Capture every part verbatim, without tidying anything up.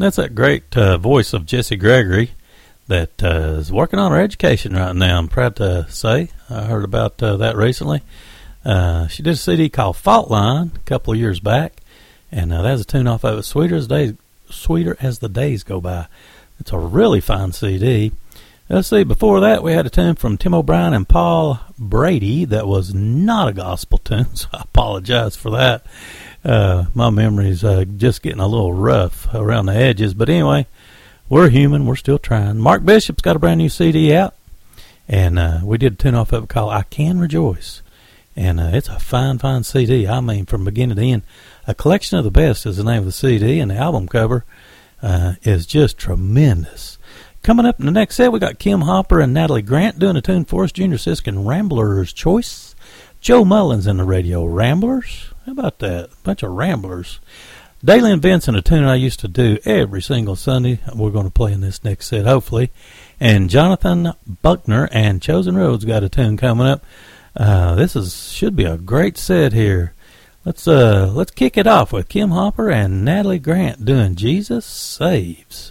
That's that great uh, voice of Jessie Gregory that uh, is working on her education right now, I'm proud to say. I heard about uh, that recently. Uh, she did a C D called Fault Line a couple of years back, and uh, that's a tune off of it, Sweeter as, days, Sweeter as the Days Go By. It's a really fine C D. Let's see, before that we had a tune from Tim O'Brien and Paul Brady that was not a gospel tune, so I apologize for that. Uh, my memory's uh, just getting a little rough around the edges, but anyway, we're human, we're still trying. Mark Bishop's got a brand new C D out, and uh, we did a tune off of it called I Can Rejoice, and uh, it's a fine, fine C D. I mean, from beginning to end. A Collection of the Best is the name of the C D, and the album cover uh, is just tremendous. Coming up in the next set, we got Kim Hopper and Natalie Grant doing a tune for us, Junior Siskin Ramblers Choice. Joe Mullins and the Radio Ramblers. How about that? A bunch of ramblers. Daily Events and a tune I used to do every single Sunday. We're going to play in this next set, hopefully. And Jonathan Buckner and Chosen Roads got a tune coming up. Uh, this is should be a great set here. Let's uh let's kick it off with Kim Hopper and Natalie Grant doing Jesus Saves.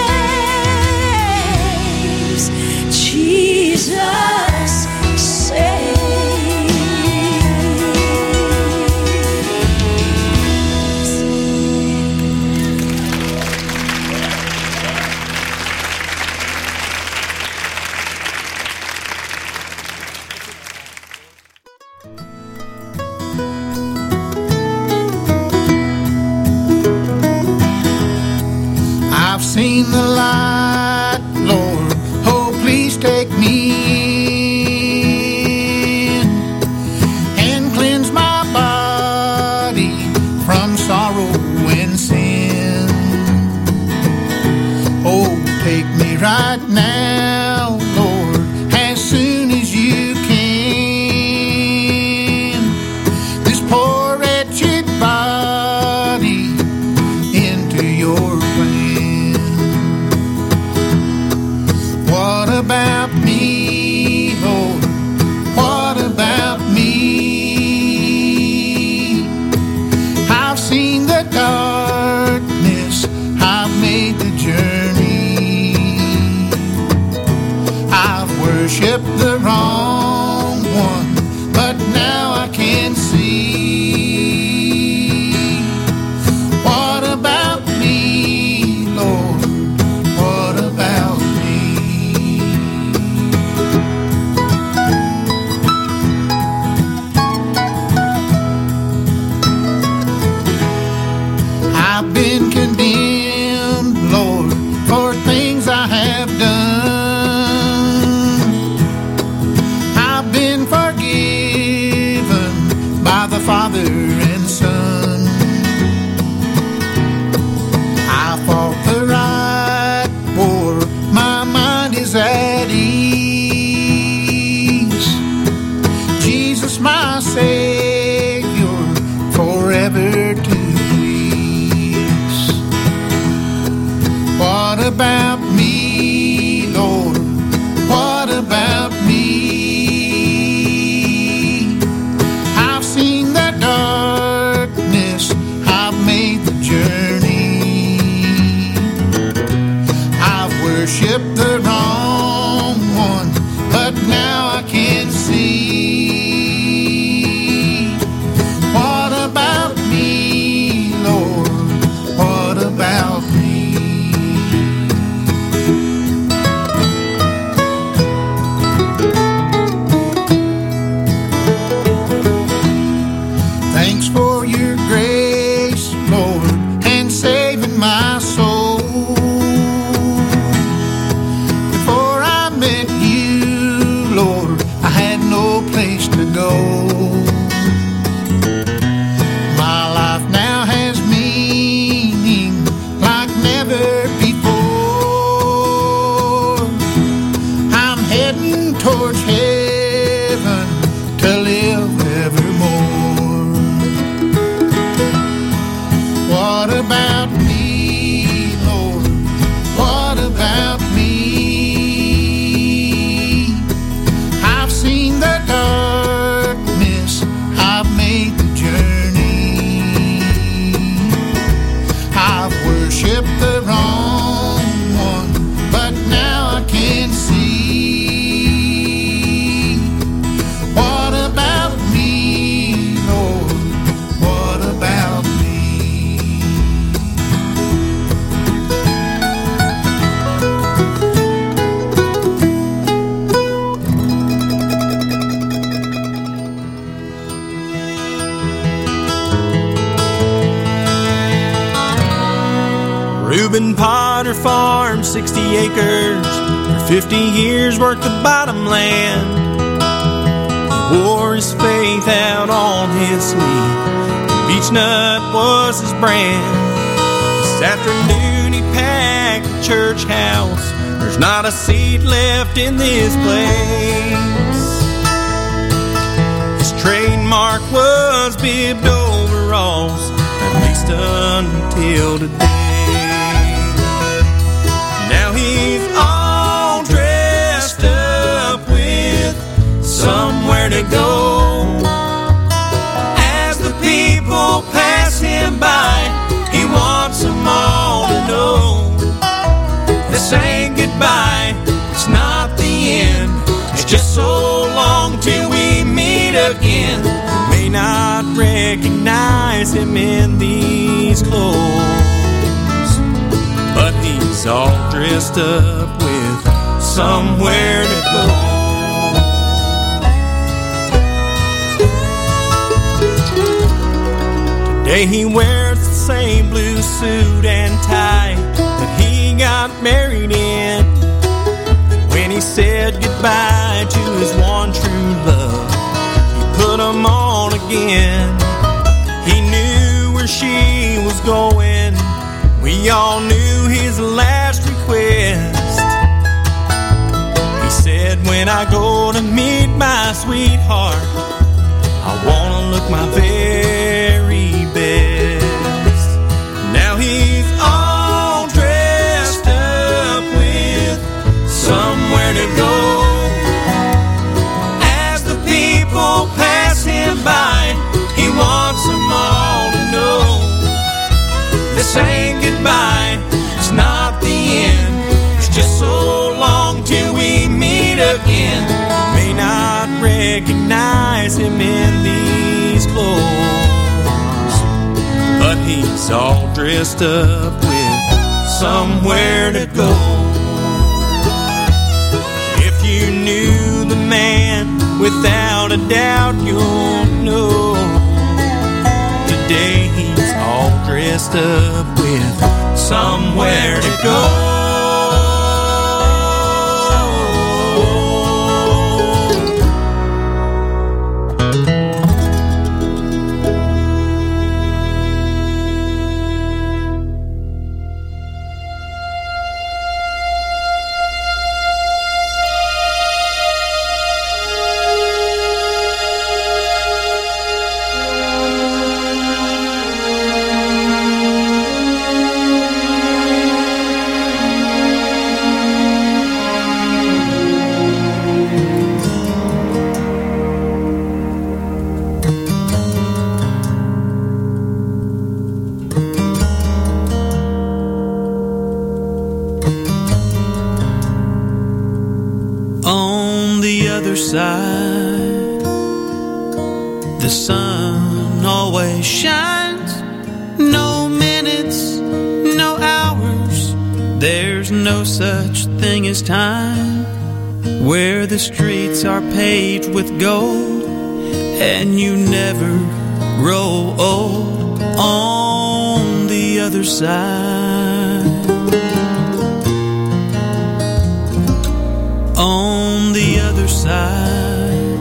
Jesus saves. right now, Lord, as soon as you can. This poor wretched body into your plan. What about me, Lord? What about me? I've seen the darkness, I've made the journey. I've worshipped the wrong one, but now I can see. What about me, Lord? What about me? I've been condemned, Lord, for things I have done. I've been forgiven by the Father and Son. I fought the right war, my mind is at ease. Jesus, my Savior, forever to please. What about me, Lord? What about me? I've seen the darkness, I've made the journey. I've worshipped the wrong one, but now I can see. What about me, Lord? What about me? Thanks for your grace, Lord, and saving my soul. Before I met you, Lord, I had no place to go. My life now has meaning like never before. I'm heading towards heaven to live evermore. What about me, Lord? What about me? I've seen the darkness, I've made the journey. I've worshipped the wrong one, but now I can see. What about me, Lord? What about me? Reuben Potter farmed sixty acres for fifty years worth of bottom land. He wore his faith out on his sleeve, and Beech Nut was his brand. This afternoon he packed the church house. There's not a seat left in this place. His trademark was bibbed overalls, at least until today. Now he's all dressed up with somewhere to go. As the people pass him by, he wants them all to know this ain't goodbye, it's not the end. It's just so long till we meet again. You may not recognize him in these clothes, but he's all dressed up with somewhere to go. Today he wears the same blue suit and tie that he got married in. When he said goodbye to his one true love, he put them on again. He knew where she was going. We all knew his last request. I go to meet my sweetheart, I wanna look my very best. Now he's all dressed up with somewhere to go. As the people pass him by, he wants them all to know this ain't goodbye, it's not the end. It's just so long till we meet again. May not recognize him in these clothes, but he's all dressed up with somewhere to go. If you knew the man, without a doubt you'll know. Today he's all dressed up with somewhere to go. Side, the sun always shines. No minutes, no hours. There's no such thing as time. Where the streets are paved with gold, and you never grow old. On the other side, on the other side,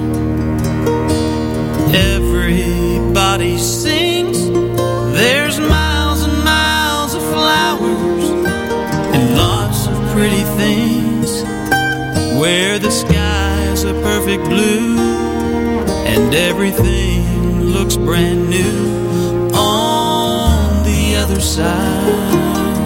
everybody sings. There's miles and miles of flowers and lots of pretty things, where the sky's a perfect blue and everything looks brand new. On the other side,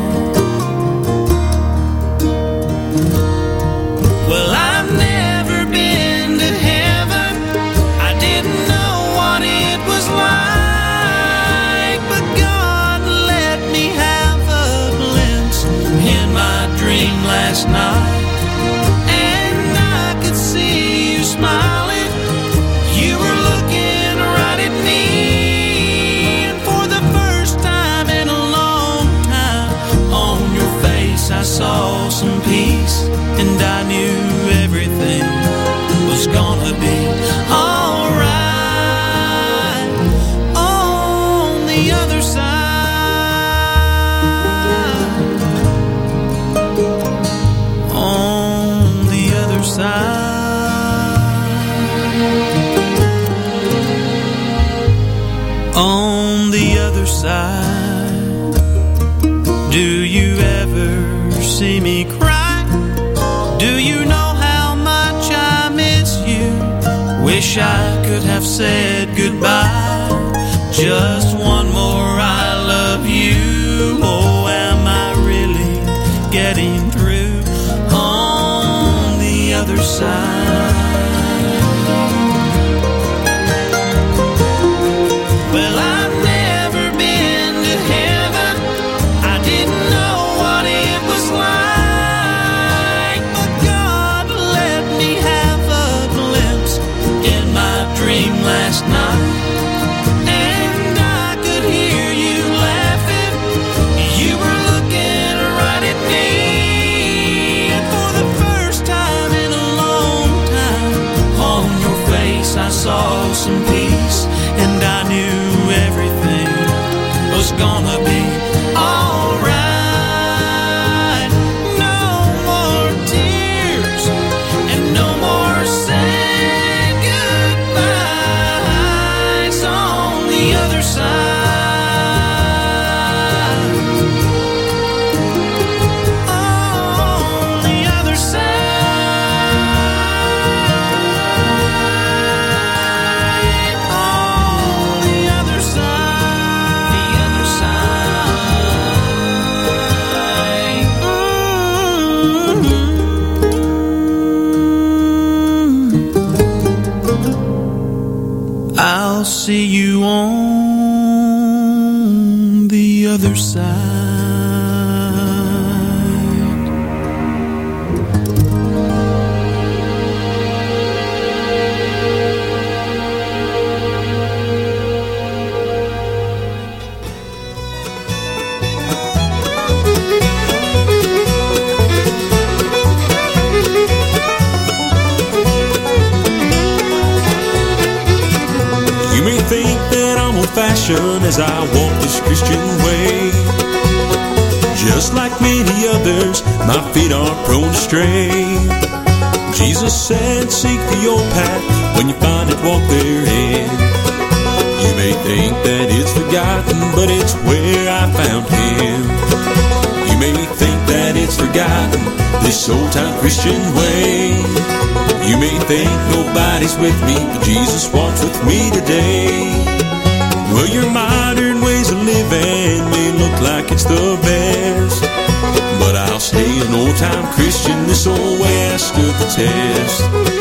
well, I've never been to heaven. I didn't know what it was like, but God let me have a glimpse in my dream last night, and I could see you smiling. You were looking right at me, and for the first time in a long time, on your face I saw some peace, and I knew everything was gonna be alright. On the other side, on the other side, on the other side. Do you ever see me cry? Do you know how much I miss you? Wish I could have said goodbye. Just one more I love you. Oh, am I really getting through? On the other side, well, I've never been to heaven. I didn't know what it was like, but God let me have a glimpse in my dream last night, and I could see you on the other side. Fashion as I walk this Christian way. Just like many others, my feet are prone to stray. Jesus said, seek the old path, when you find it, walk therein. You may think that it's forgotten, but it's where I found Him. You may think that it's forgotten, this old-time Christian way. You may think nobody's with me, but Jesus walks with me today. Well, your modern ways of living may look like it's the best, but I'll stay an old-time Christian. This old way I stood the test.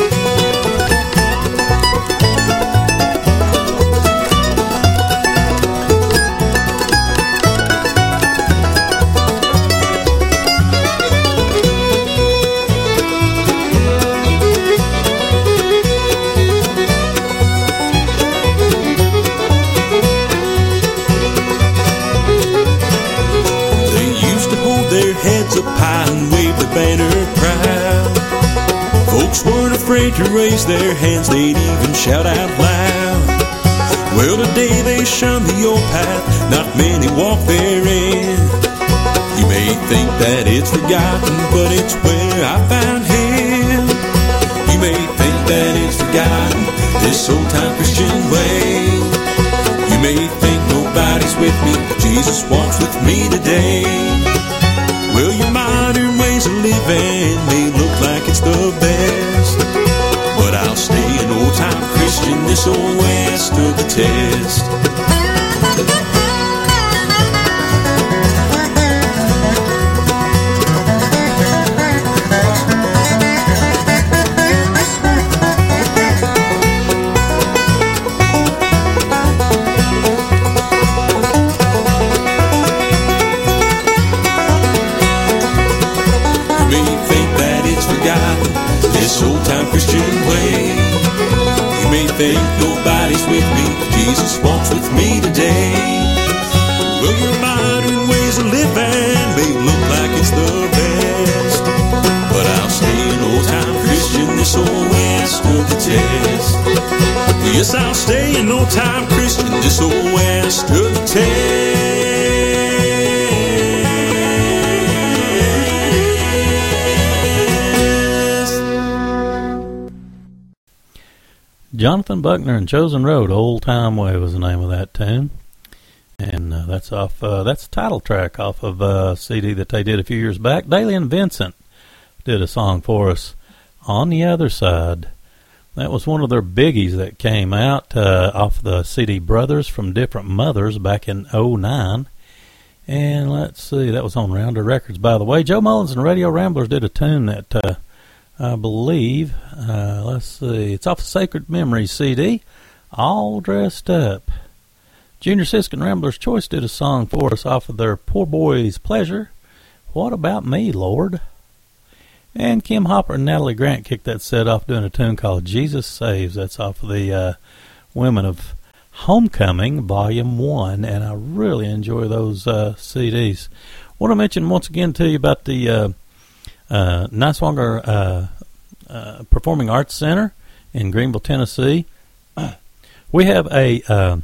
Heads up high and wave the banner proud. Folks weren't afraid to raise their hands, they'd even shout out loud. Well, today they shun the old path, not many walk therein. You may think that it's forgotten, but it's where I found Him. You may think that it's forgotten, this old-time Christian way. You may think nobody's with me, but Jesus walks with me today. Well, your modern ways of living may look like it's the best, but I'll stay an old-time Christian. This old way I stood the test. This old-time Christian way. You may think nobody's with me, but Jesus walks with me today. Well, your modern ways of living may look like it's the best, but I'll stay an old-time Christian. This old way I stood the test. Yes, I'll stay an old-time Christian. This old way I stood the test. Jonathan Buckner and Chosen Road, Old Time Way was the name of that tune. And uh, that's off. Uh, that's the title track off of a C D that they did a few years back. Daly and Vincent did a song for us, On the Other Side. That was one of their biggies that came out uh, off the C D Brothers from Different Mothers back in oh nine. And let's see, that was on Rounder Records, by the way. Joe Mullins and Radio Ramblers did a tune that... Uh, I believe, uh, let's see, it's off the Sacred Memories C D, All Dressed Up. Junior Sisk and Rambler's Choice did a song for us off of their Poor Boy's Pleasure, What About Me, Lord? And Kim Hopper and Natalie Grant kicked that set off doing a tune called Jesus Saves. That's off of the uh, Women of Homecoming, Volume one, and I really enjoy those uh, C Ds. I want to mention once again to you about the... Uh, Uh, Niswonger uh, uh, Performing Arts Center in Greenville, Tennessee. We have a uh,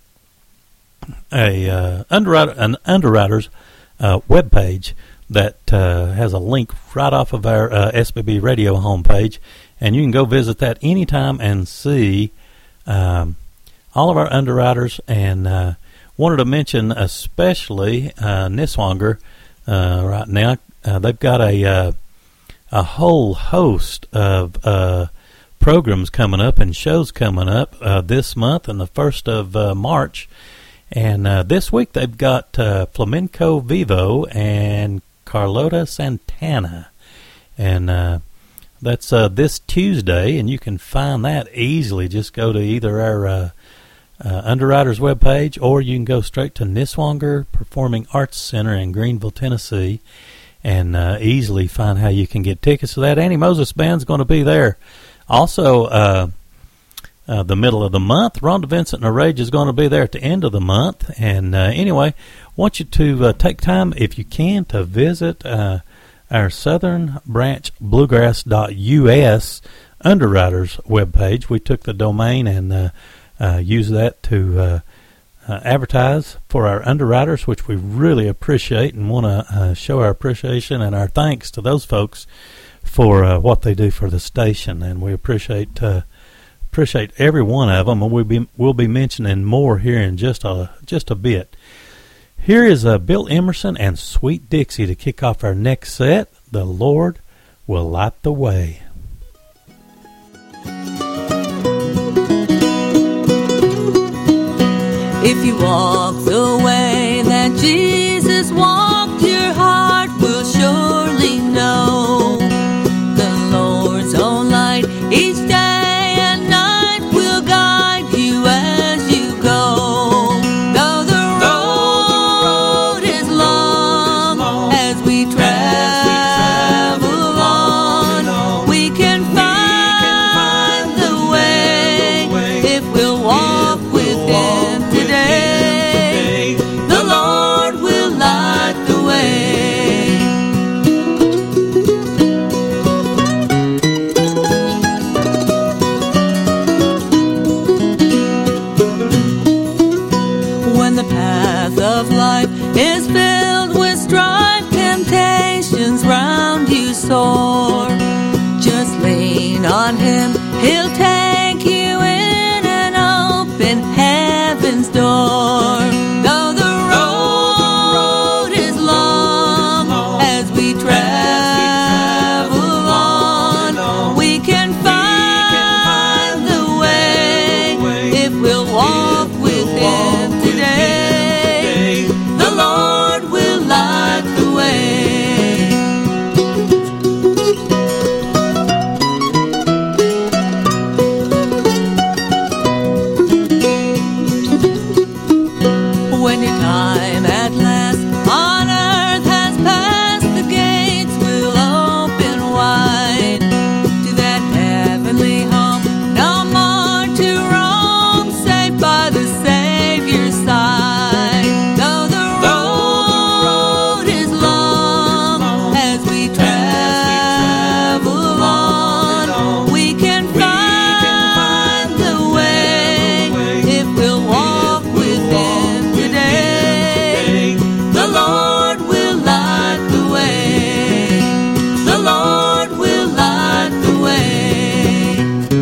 a uh, underwriter an underwriters uh, web page that uh, has a link right off of our uh, S B B Radio homepage, and you can go visit that anytime and see um, all of our underwriters. And uh, wanted to mention especially uh, Niswonger uh, right now. Uh, they've got a uh, a whole host of uh, programs coming up and shows coming up uh, this month and the first of uh, March. And uh, this week they've got uh, Flamenco Vivo and Carlota Santana. And uh, that's uh, this Tuesday, and you can find that easily. Just go to either our uh, uh, Underwriters webpage, or you can go straight to Niswonger Performing Arts Center in Greenville, Tennessee, and uh, easily find how you can get tickets to that. Annie Moses Band's going to be there. Also, uh, uh, the middle of the month, Rhonda Vincent and the Rage is going to be there at the end of the month. And uh, anyway, I want you to uh, take time, if you can, to visit uh, our Southern Branch Bluegrass dot U S Underwriters webpage. We took the domain and uh, uh, used that to uh, uh, advertise for our underwriters, which we really appreciate and want to uh, show our appreciation and our thanks to those folks for uh, what they do for the station. And we appreciate uh, appreciate every one of them, and we'll be we'll be mentioning more here in just a just a bit. Here is uh, Bill Emerson and Sweet Dixie to kick off our next set. The Lord Will Light the Way. If you walk the way that Jesus walked, your heart will surely know the Lord's own light each day and night will guide you as you go. Though the road is long as we travel on, we can find the way if we'll walk with Him. The Lord will light the way. When the path of life is filled with strife, temptations round you soar, just lean on Him, He'll take you in and open heaven's door. Though the road is long as we travel on, we can find the way if we'll walk with Him today. The Lord will light the way. When your time at last on earth has passed, the gates will open wide to that heavenly home. No more to roam, saved by the Savior's side. Though the road is long as we travel on, we can find the way if we'll walk with Him. The Lord will light the way. The Lord will light the way.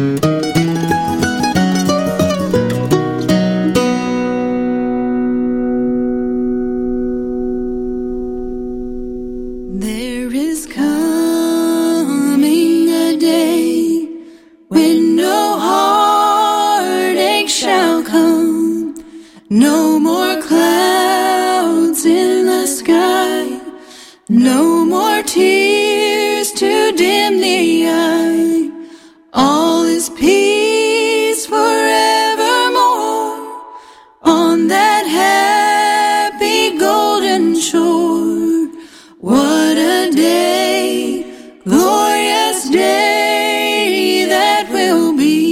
There is coming a day when no heartache shall come, no more clouds in the sky, no more tears to dim the eye. All is peace forevermore on that happy golden shore. What a day, glorious day that will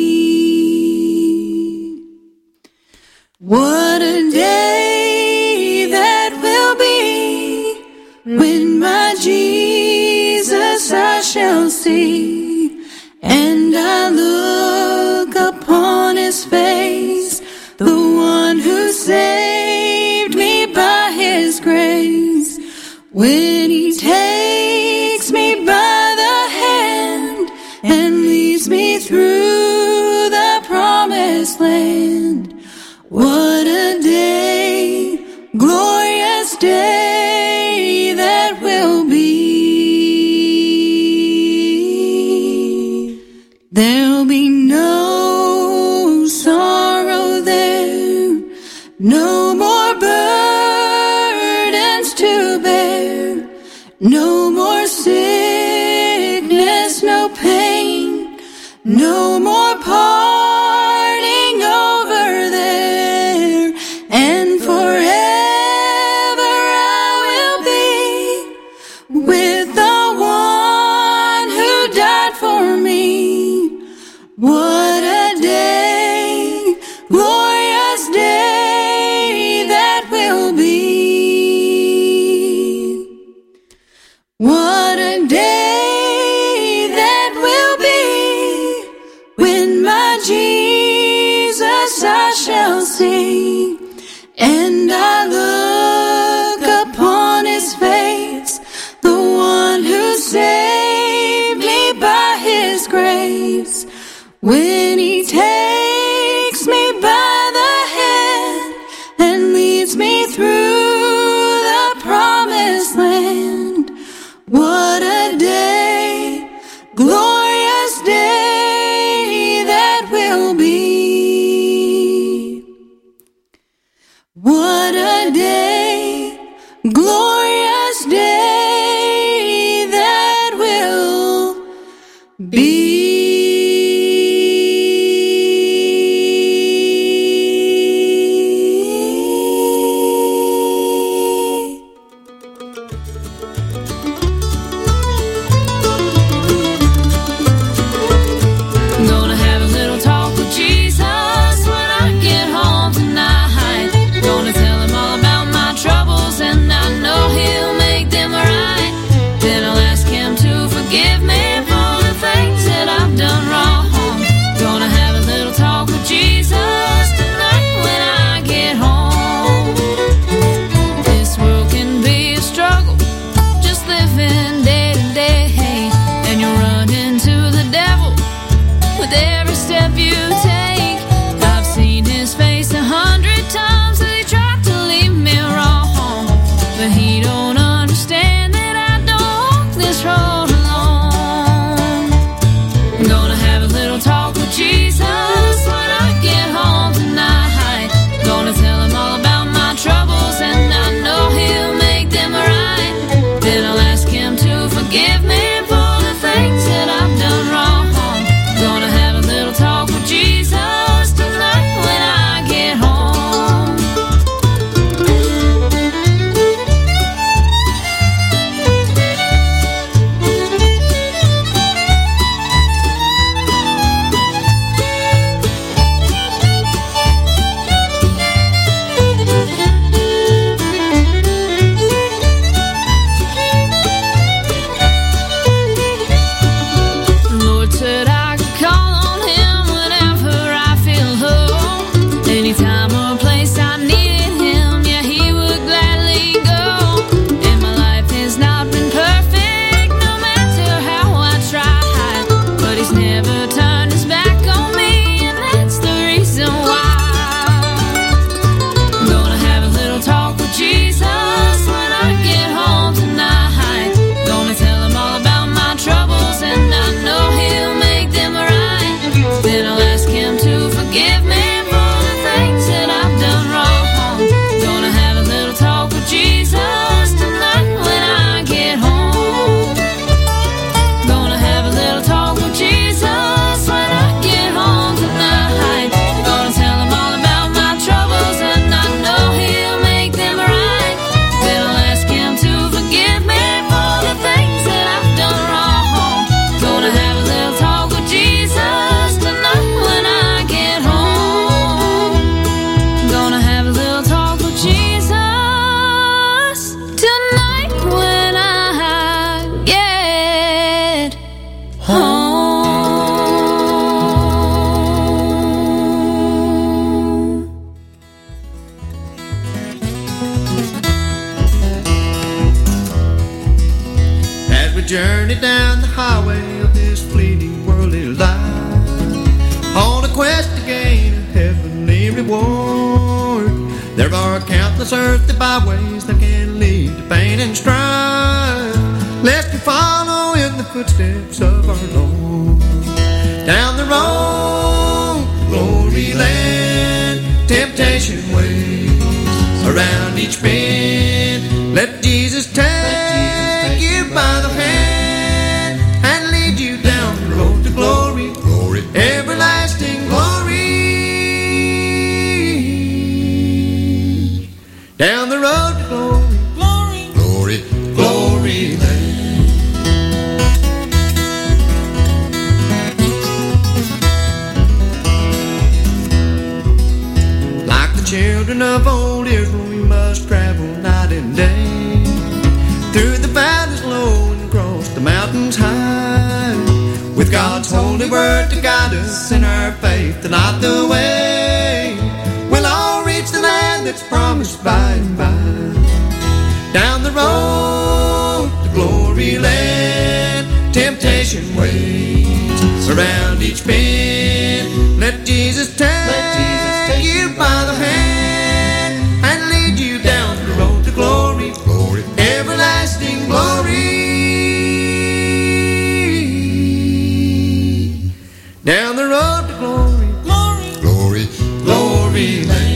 be. What a day that will be when my Jesus I shall see, and I look upon His face, the one who saved me by His grace. When He takes me by the hand and leads me through the promised land. What a day, glorious day that will be. There'll be no sorrow there, no more burdens to bear, no more sickness, no pain, no more parting over there. What a day, glorious day that will be. What a day that will be when my Jesus I shall see, and I look upon his face, the one who saved me by his grace. When he takes me by the hand and leads me through the promised land. What a day, glorious day that will be. What a day, glorious day that will be. Journey down the highway of this fleeting worldly life, on a quest to gain a heavenly reward. There are countless earthly byways that can lead to pain and strife, lest we follow in the footsteps of our Lord. Down the road, glory land, temptation waits around each bend. Let Jesus take you by the hand and lead you down the road to glory, glory, everlasting glory. Down the road to glory, glory, glory, glory land. children of old Israel, we must travel night and day, through the valleys low and across the mountains high, with God's holy word to guide us in our faith to light the way. We'll all reach the land that's promised by and by, down the road to glory land. Temptation waits around each bend. Let Jesus take, Let Jesus take you by the hand and lead you down the road to glory, glory, everlasting glory. Down the road to glory, glory, glory, glory land.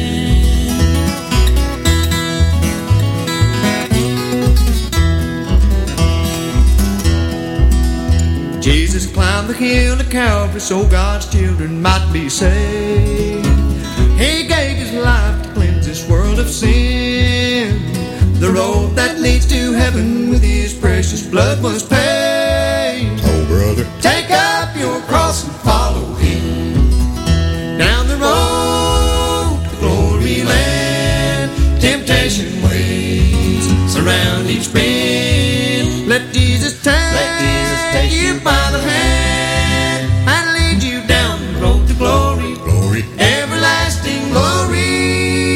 Jesus climbed the hill of Calvary so God's children might be saved. He gave his life to cleanse this world of sin. The road that leads to heaven with his precious blood was paved. Oh, brother, take up your cross and follow him. Down the road to glory land. Temptation waits surround each bend. Let Jesus take, Let Jesus take you by the hand and lead you down the road to glory, glory, everlasting glory.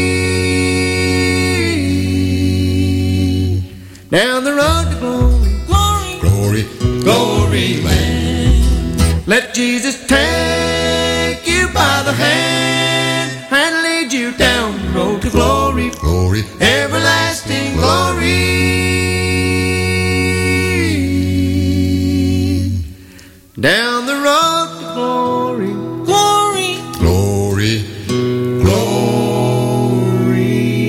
Down the road to glory, glory, glory, glory land. Let Jesus take you by the hand and lead you down the road to glory, glory, everlasting glory. Down the road to glory, glory, glory, glory.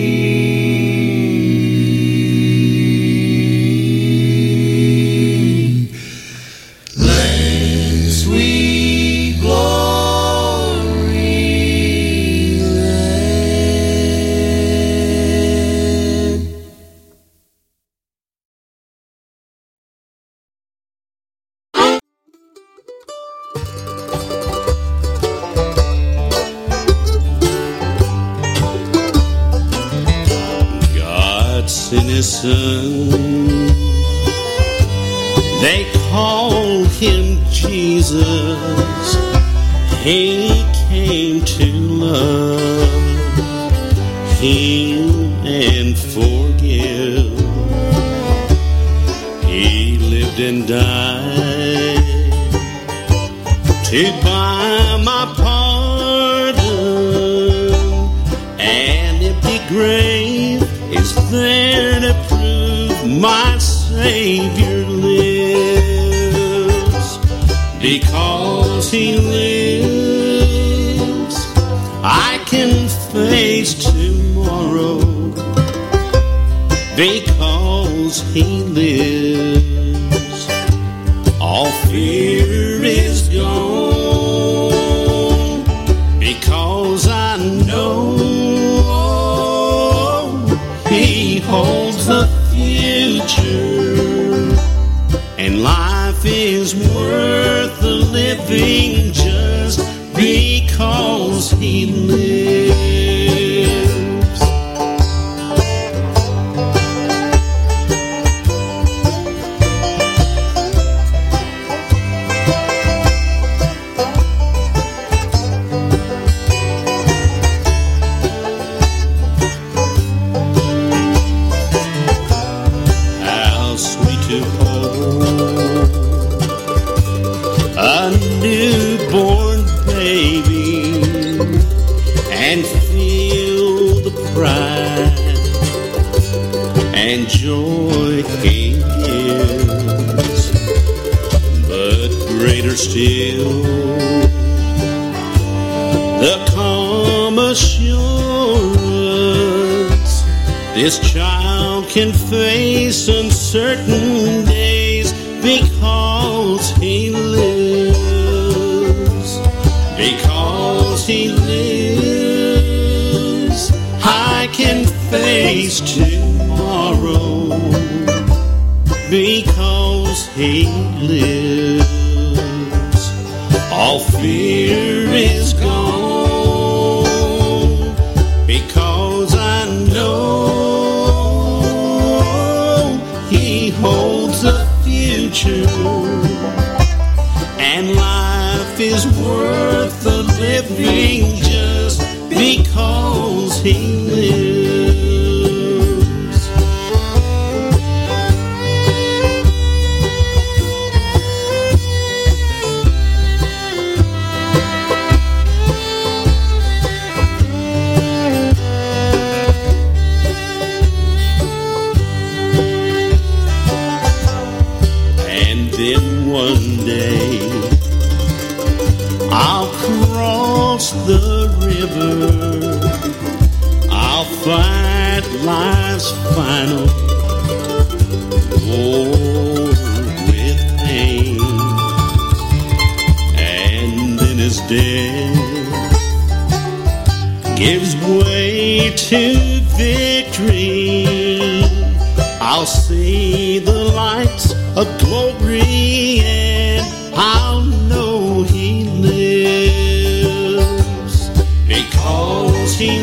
Land, sweet glory land. In his son, they called him Jesus. He came to love, heal, and forgive. He lived and died to buy my pardon. An empty grave is there to prove my Savior lives. Because he lives, I can face tomorrow. Because he lives, all fear is gone. Because I know he holds the future, and life is worth the living just because he lives. Joy he gives, but greater still the calm assurance this child can face uncertain days because he lives. Because he lives, I can face tomorrow. Because he lives, all fear is gone. Because holds the future, and life is worth the living just because he lives. Then one day I'll cross the river, I'll fight life's final war with pain, and then as death gives way to victory, I'll see the lights of glory, and I'll know he lives. Because he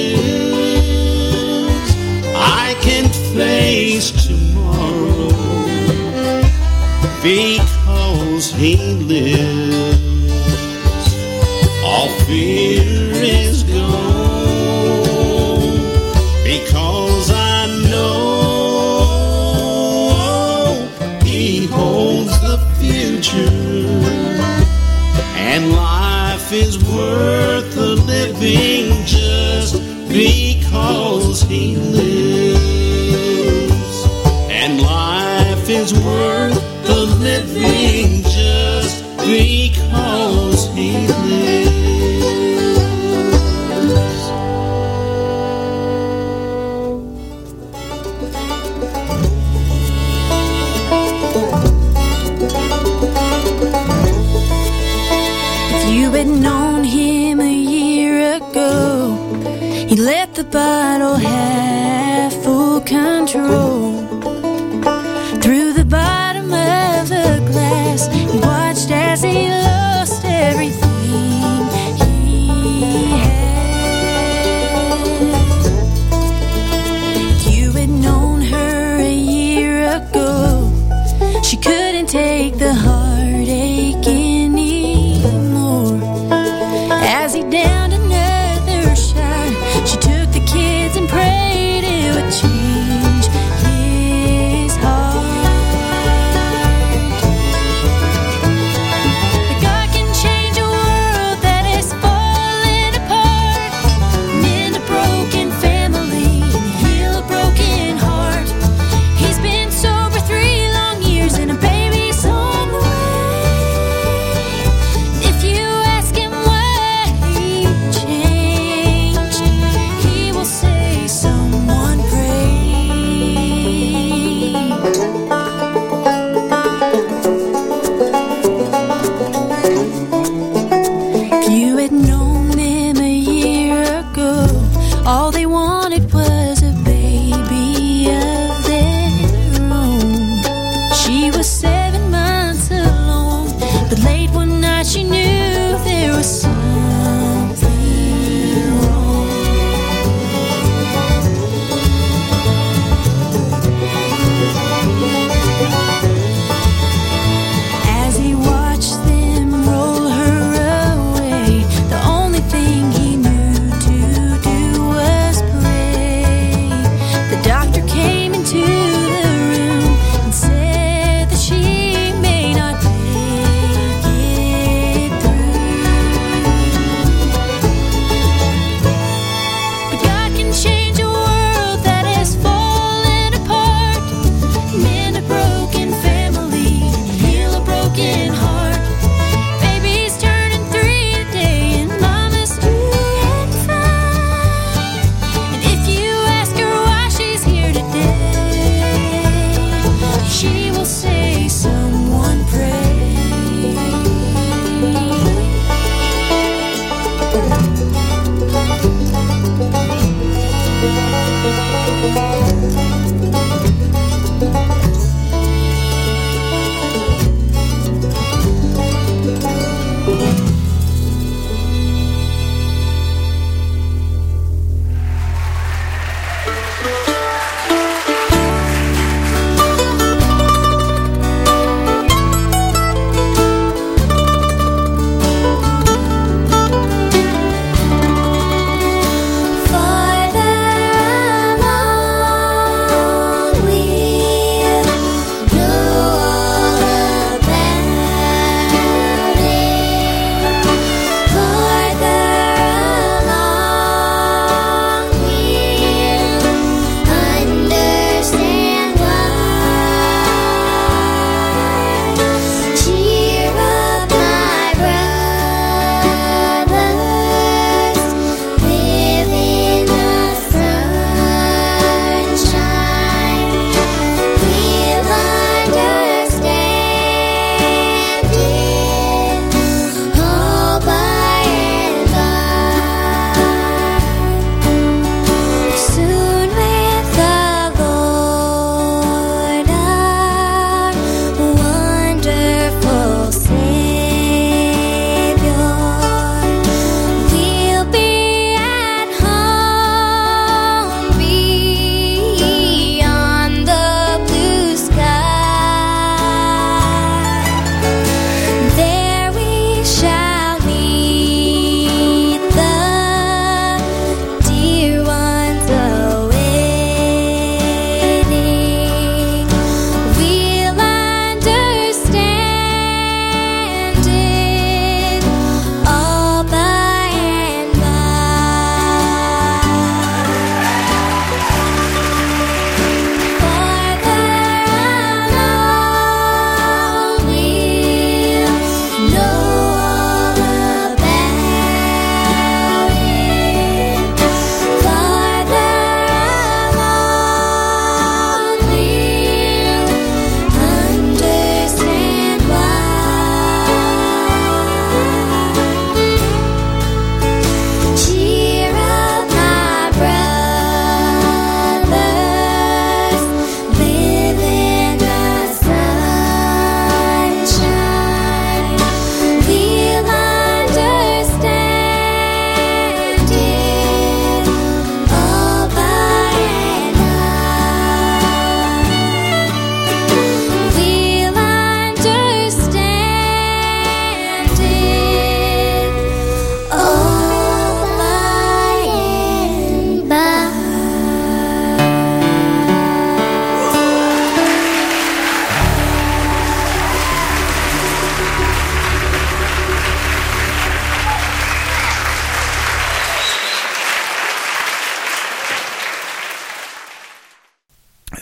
lives, I can face tomorrow. Because he lives, all fear is gone. Because I know he holds the future, and life is worth the living just because he lives. And life is worth the living just because he lives. Had known him a year ago, he let the bottle have full control. Through the bottom of the glass, he watched as he lost everything he had. If you had known her a year ago, she couldn't take the heartache anymore. As he downed another shot, she took the kids and prayed it would change his heart. But God can change a world that is falling apart, mend a broken family and heal a broken heart. He's been sober three long years and a baby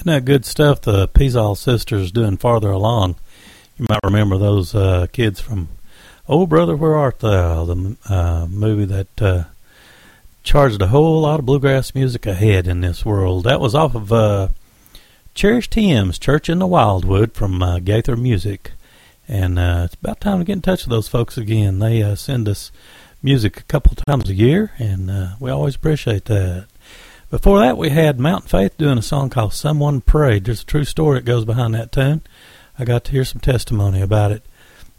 Isn't that good stuff the Peasall sisters doing farther along? You might remember those uh, kids from Oh Brother, Where Art Thou, the uh, movie that uh, charged a whole lot of bluegrass music ahead in this world. That was off of uh, Cherished Hymns, Church in the Wildwood from uh, Gaither Music. And uh, it's about time to get in touch with those folks again. They uh, send us music a couple times a year, and uh, we always appreciate that. Before that, we had Mountain Faith doing a song called Someone Prayed. There's a true story that goes behind that tune. I got to hear some testimony about it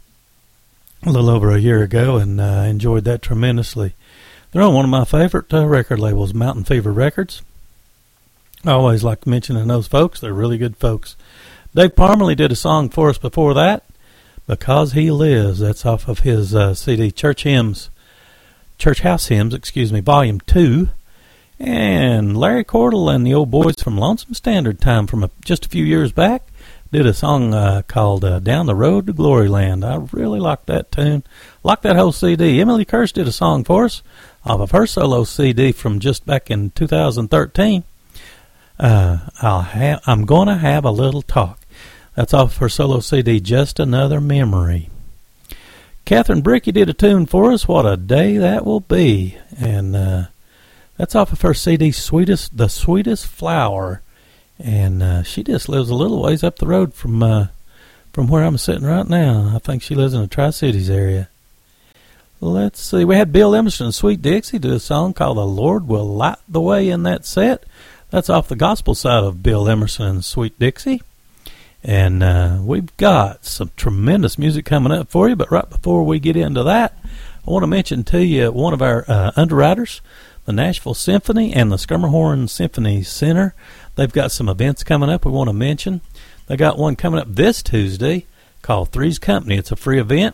a little over a year ago, and uh, enjoyed that tremendously. They're on one of my favorite uh, record labels, Mountain Fever Records. I always like mentioning those folks. They're really good folks. Dave Parmalee did a song for us before that, Because He Lives. That's off of his uh, C D, Church Hymns, Church House Hymns, excuse me, Volume two. And Larry Cordell and the old boys from Lonesome Standard Time from a, just a few years back did a song uh, called uh, Down the Road to Glory Land. I really like that tune. Like that whole C D. Emily Kirsch did a song for us off of her solo C D from just back in two thousand thirteen. Uh, I'll ha- I'm going to have a little talk. That's off her solo C D, Just Another Memory. Catherine Bricky did a tune for us, What a Day That Will Be. And uh, that's off of her C D, Sweetest, The Sweetest Flower. And uh, she just lives a little ways up the road from uh, from where I'm sitting right now. I think she lives in the Tri-Cities area. Let's see. We had Bill Emerson and Sweet Dixie do a song called The Lord Will Light the Way in that set. That's off the gospel side of Bill Emerson and Sweet Dixie. And uh, we've got some tremendous music coming up for you. But right before we get into that, I want to mention to you one of our uh, underwriters, the Nashville Symphony and the Schermerhorn Symphony Center. They've got some events coming up we want to mention. They got one coming up this Tuesday called Three's Company. It's a free event.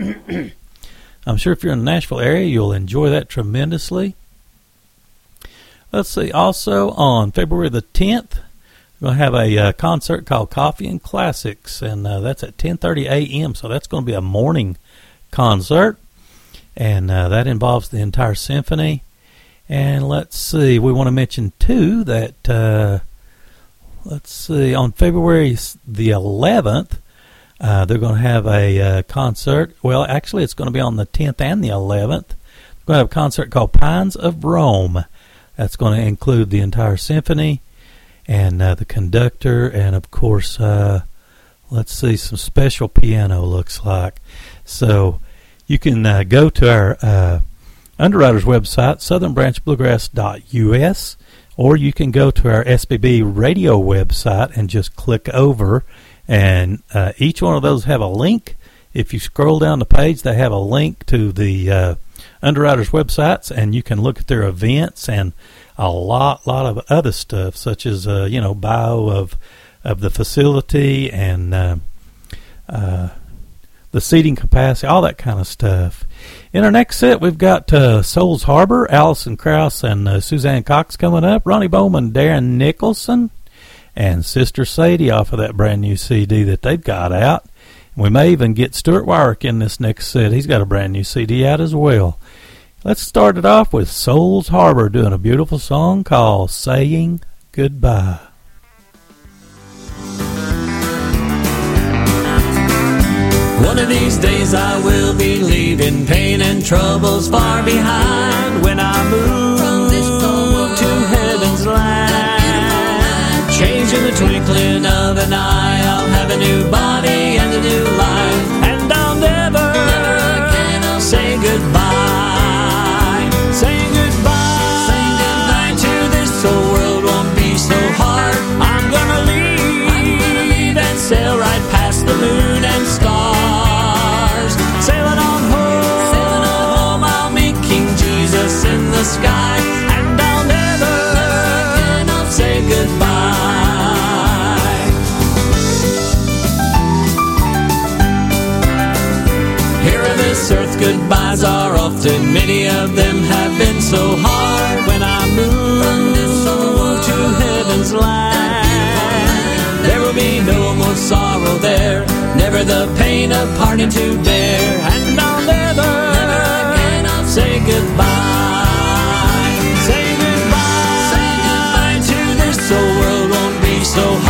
I'm sure if you're in the Nashville area, you'll enjoy that tremendously. Let's see. Also, on February the tenth, we're going to have a uh, concert called Coffee and Classics, and uh, that's at ten thirty a.m., so that's going to be a morning concert, and uh, that involves the entire symphony. And let's see, we want to mention, too, that, uh, let's see, on February the eleventh, uh, they're going to have a uh, concert. Well, actually, it's going to be on the tenth and the eleventh. They're going to have a concert called Pines of Rome. That's going to include the entire symphony and uh, the conductor, and, of course, uh, let's see, some special piano, looks like. So you can uh, go to our uh, underwriter's website, southern branch bluegrass dot u s, or you can go to our S B B radio website and just click over, and uh, each one of those have a link. If you scroll down the page, they have a link to the uh, underwriters' websites, and you can look at their events and a lot, lot of other stuff, such as uh, you know, bio of of the facility and uh, uh, the seating capacity, all that kind of stuff. In our next set, we've got uh, Souls Harbor, Allison Krauss and uh, Suzanne Cox coming up, Ronnie Bowman, Darren Nicholson, and Sister Sadie off of that brand new C D that they've got out. We may even get Stuart Wyrick in this next set. He's got a brand new C D out as well. Let's start it off with Souls Harbor doing a beautiful song called Saying Goodbye. One of these days I will be leaving pain and troubles far behind when I move from this world to heaven's land. Change in the twinkling of an eye, I'll have a new body and a new life, and I'll never, never again I'll say goodbye. Saying goodbye, saying goodbye to this old world won't be so hard. I'm gonna leave, I'm gonna leave and sail right past the moon and stars. Sailing on home, sailing on home, I'll meet King Jesus in the sky, and I'll never, never again I'll say goodbye. Here on this earth, goodbyes are often, many of them have been so hard. When I move from this world to heaven's land, there will be no more sorrow there, never the pain of parting to bear, and I'll never, never again I'll say goodbye. Say goodbye, say goodbye to this old world won't be so hard.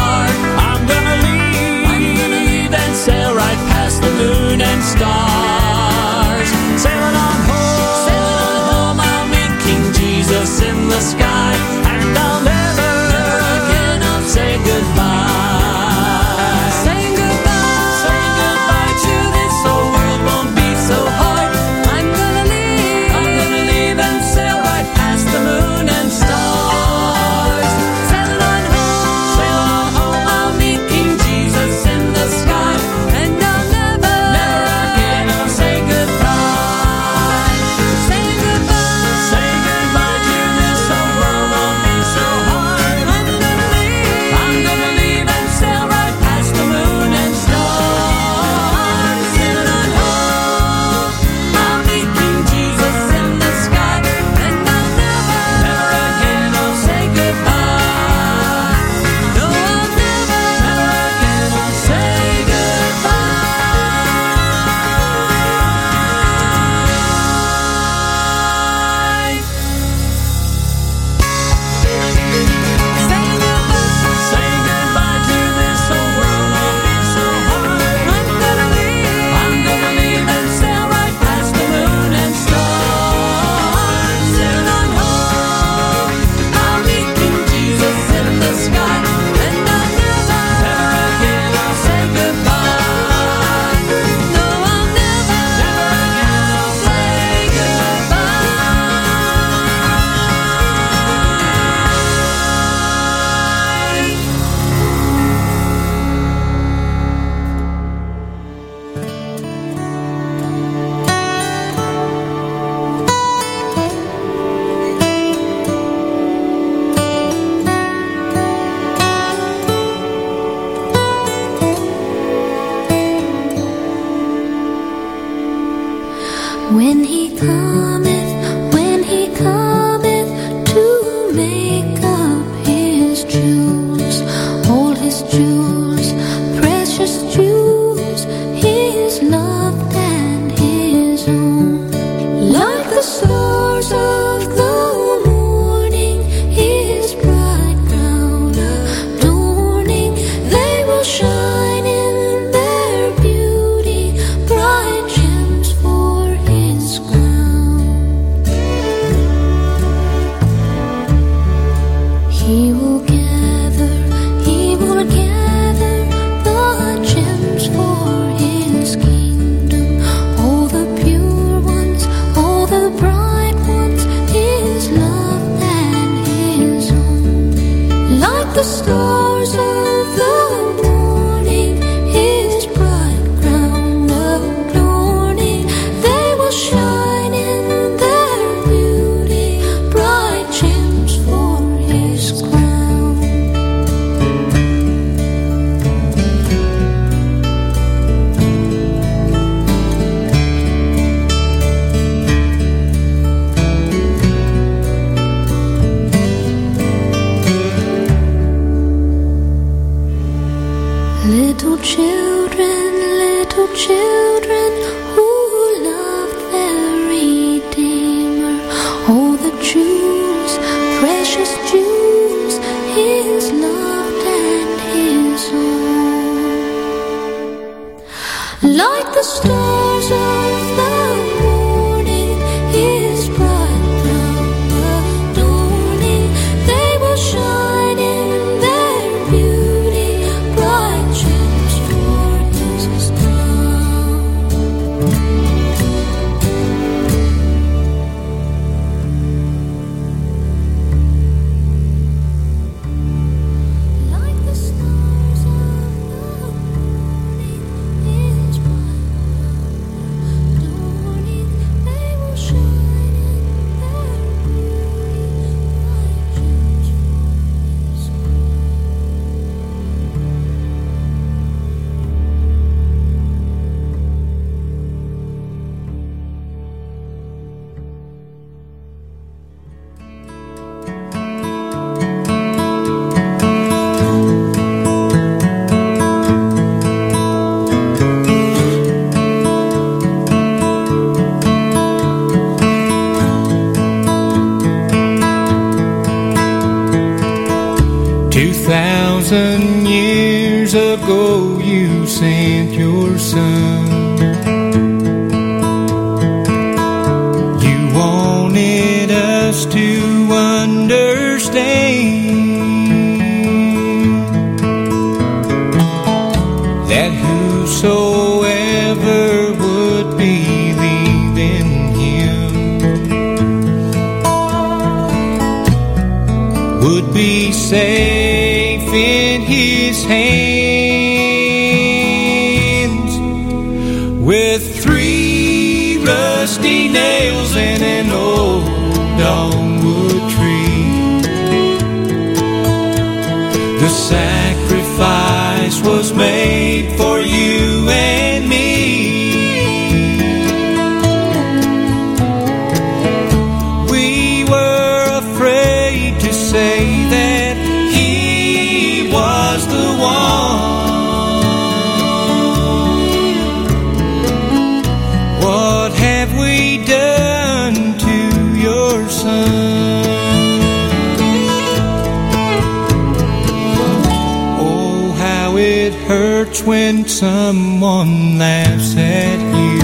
When he cometh, when he cometh to make up his jewels, all his jewels, precious jewels, his loved and his own. Like the stars of the morning, his bright crown adorning, they will shine in their beauty, bright gems for his crown. He will gather, he will gather the gems for his kingdom, all the pure ones, all the bright ones, his love and his own. Like the stars of the morning, his bright crown adorning, they will shine in their beauty, bright gems for his crown. Little children, little children who loved their Redeemer, all the jewels, precious jewels, his loved and his own. Like the stars of the morning, his bright crown adorning, they will shine in their beauty, bright gems for his crown. Like the stars of the morning, his bright crown adorning, they will shine in their beauty, bright gems for his crown. Two thousand years ago you sent your son. You wanted us to understand that whosoever would believe in him would be safe in his hands. With three rusty nails and an old dogwood tree, the sacrifice was made for you and me. We were afraid to say that he was the one. What have we done to your son? Oh, how it hurts when someone laughs at you.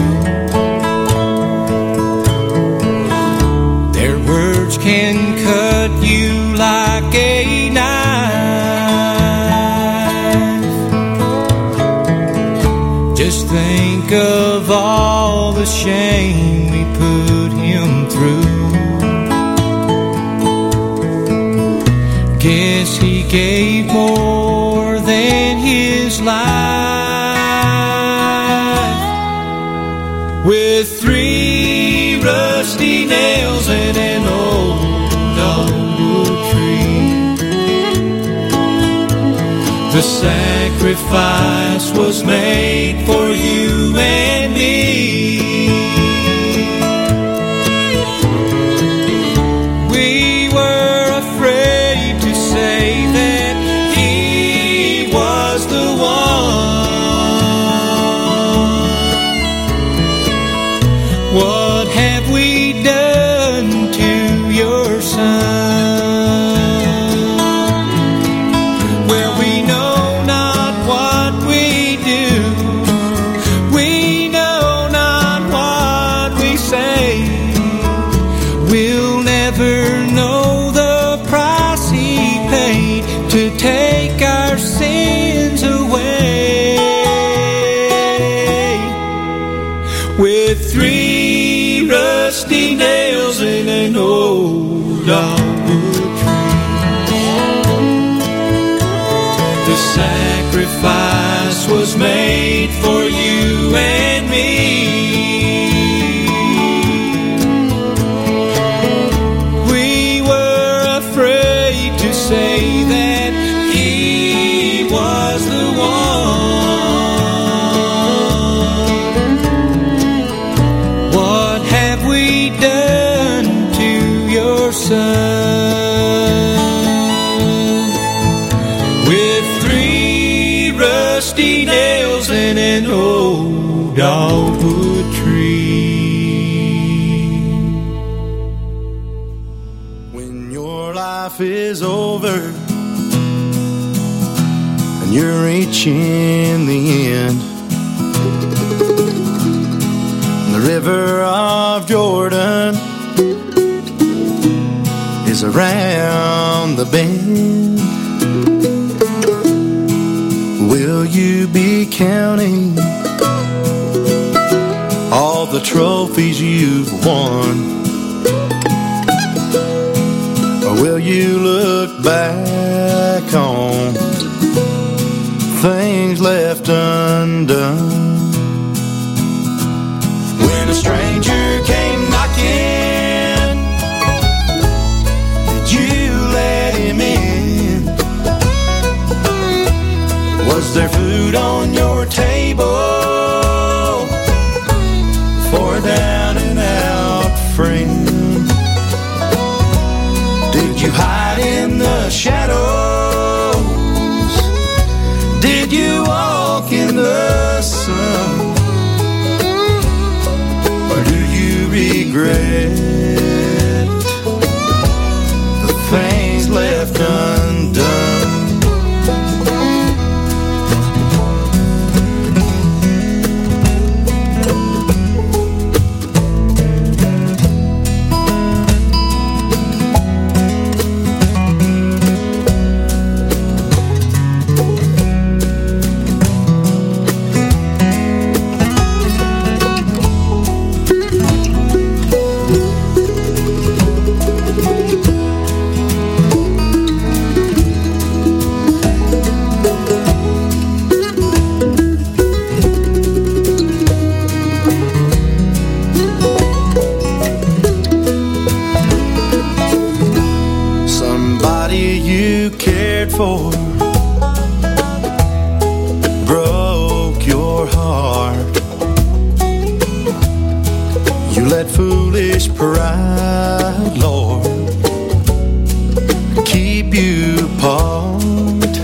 Their words can cut you like a knife. Just think of all the shame we put him through. Guess he gave more than his life. With three rusty nails and an old dogwood tree, the sacrifice was made for you and me. have we done to your Son? Well, we know not what we do. We know not what we say. We'll never know the price He paid to take our sins away. With three rusty nails in an old dogwood tree, the sacrifice was made for you and me. We were afraid to say that He was the one. What have we done to your Son? With three rusty nails and an old dogwood tree. When your life is over and you're reaching the end, the river of Jordan is around the bend. Will you be counting all the trophies you've won? Or will you look back on things left undone? When a stranger came knocking, did you let him in? Was there food on your table for a down and out friend? Did you hide in the shadows? Did you walk in the sun? Or do you regret the things left undone? For broke your heart. You let foolish pride, Lord, keep you apart.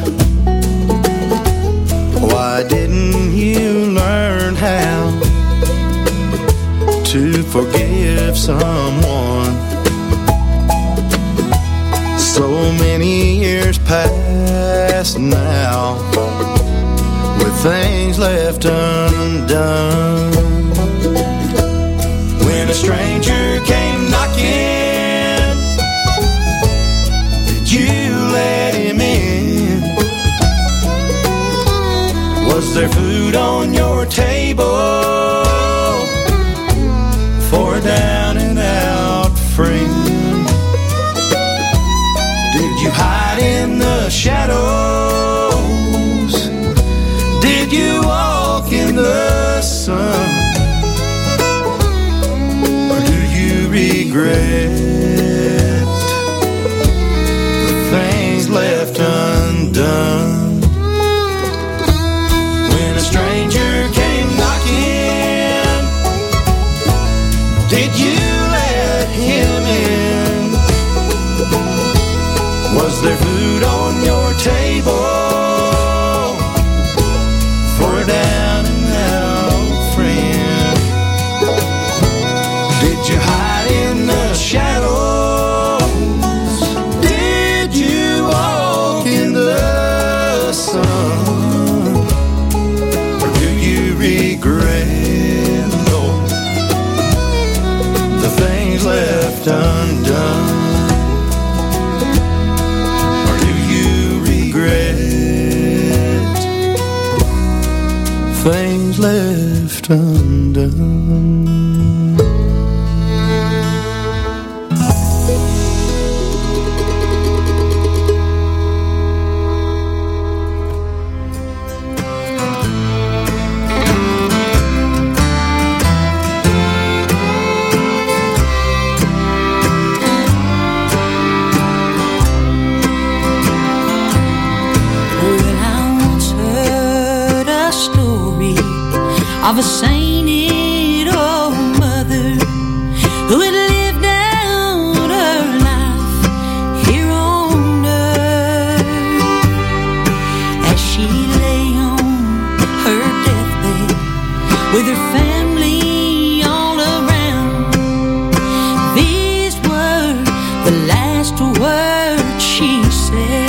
Why didn't you learn how to forgive someone? So many years past now, with things left undone. When a stranger came knocking, did you let him in? Was there food on your table for a down and out friend? Did you hide in the shadows? Did you walk in the sun? Or do you regret the things left undone? When a stranger came knocking, did you let him in? Was there food on your table for a down and out friend? Did you hide things left undone. Of a sainted old mother who had lived out her life here on earth. As she lay on her deathbed with her family all around, these were the last words she said.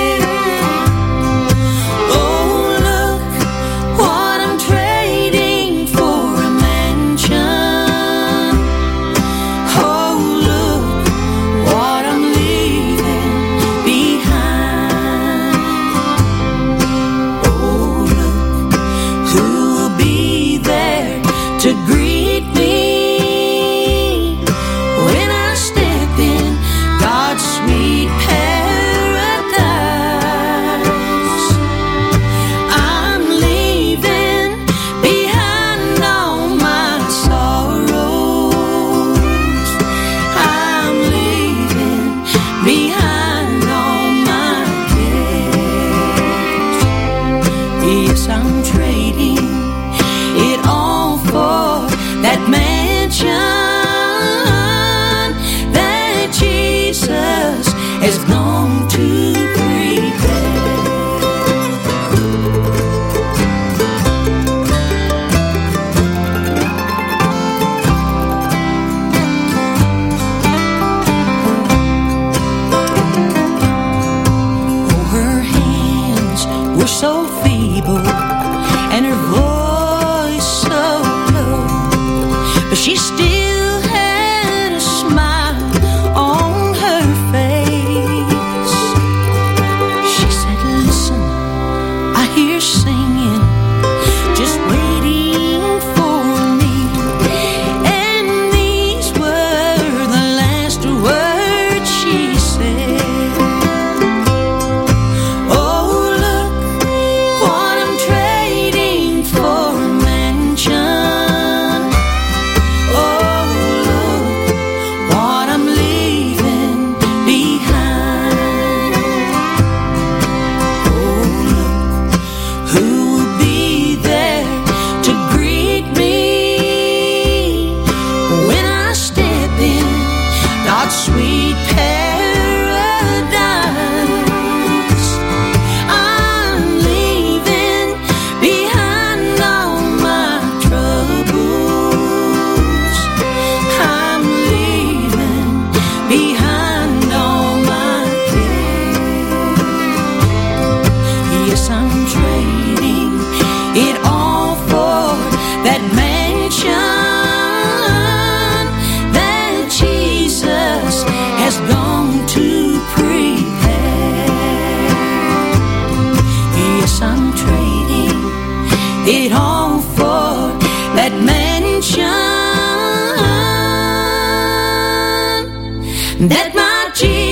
That my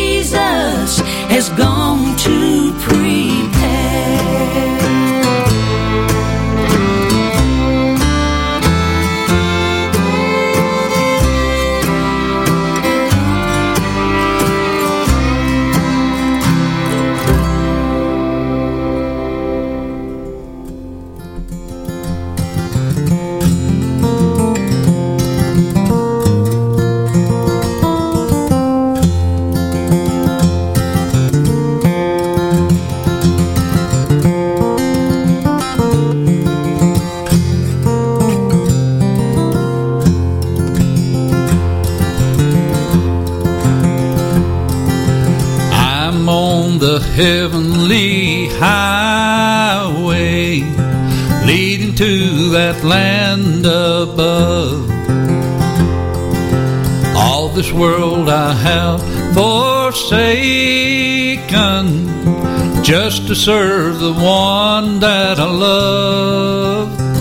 Jesus has gone to prepare. Heavenly highway leading to that land above. All this world I have forsaken just to serve the one that I love.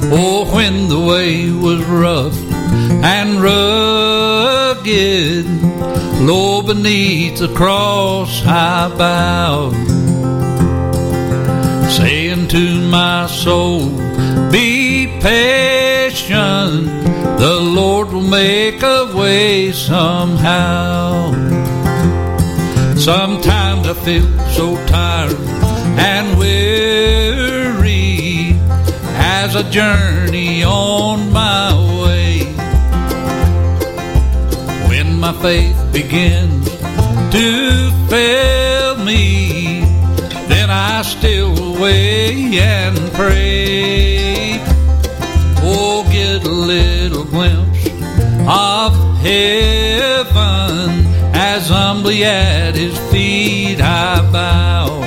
Oh, when the way was rough and rugged, low beneath the cross I bowed, saying to my soul, be patient, the Lord will make a way somehow. Sometimes I feel so tired and weary as I journey on my way. When my faith begins to fail me, then I still wait and pray. Oh, get a little glimpse of heaven as humbly at his feet I bow.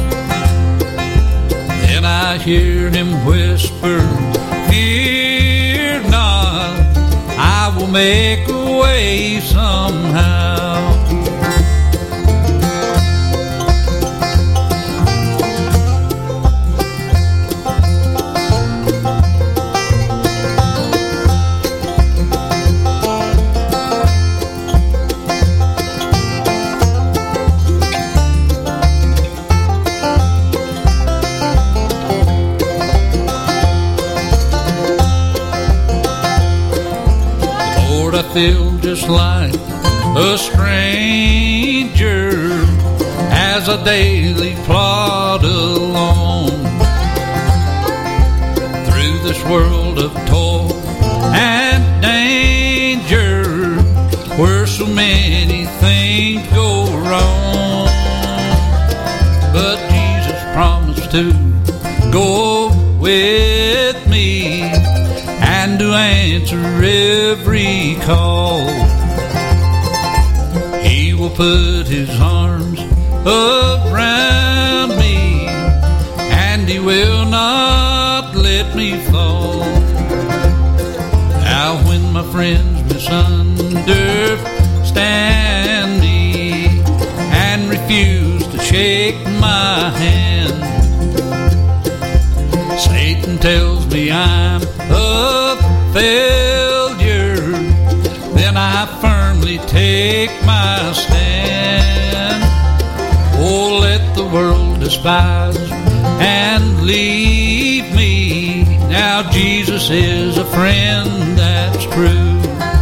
Then I hear him whisper, fear not, I will make a way somehow. I feel just like a stranger as I daily plod along through this world of toil and danger, where so many things go wrong. But Jesus promised to go with me and to answer every call. He will put his arms around me, and he will not let me fall. Now when my friends misunderstand me and refuse to shake my hand, Satan tells me I'm a failure, then I firmly take my stand. Oh, let the world despise and leave me, now Jesus is a friend that's true.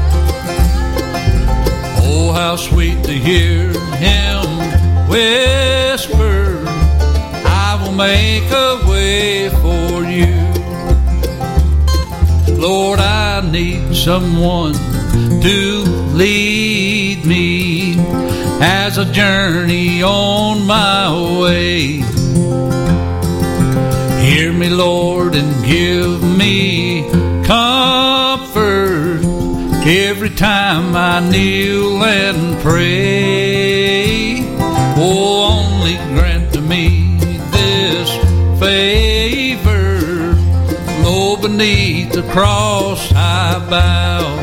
Oh, how sweet to hear him whisper, I will make a way for you. Lord, I need someone to lead me as I journey on my way. Hear me, Lord, and give me comfort every time I kneel and pray. Oh, only grant to me this favor, low beneath the cross I bow,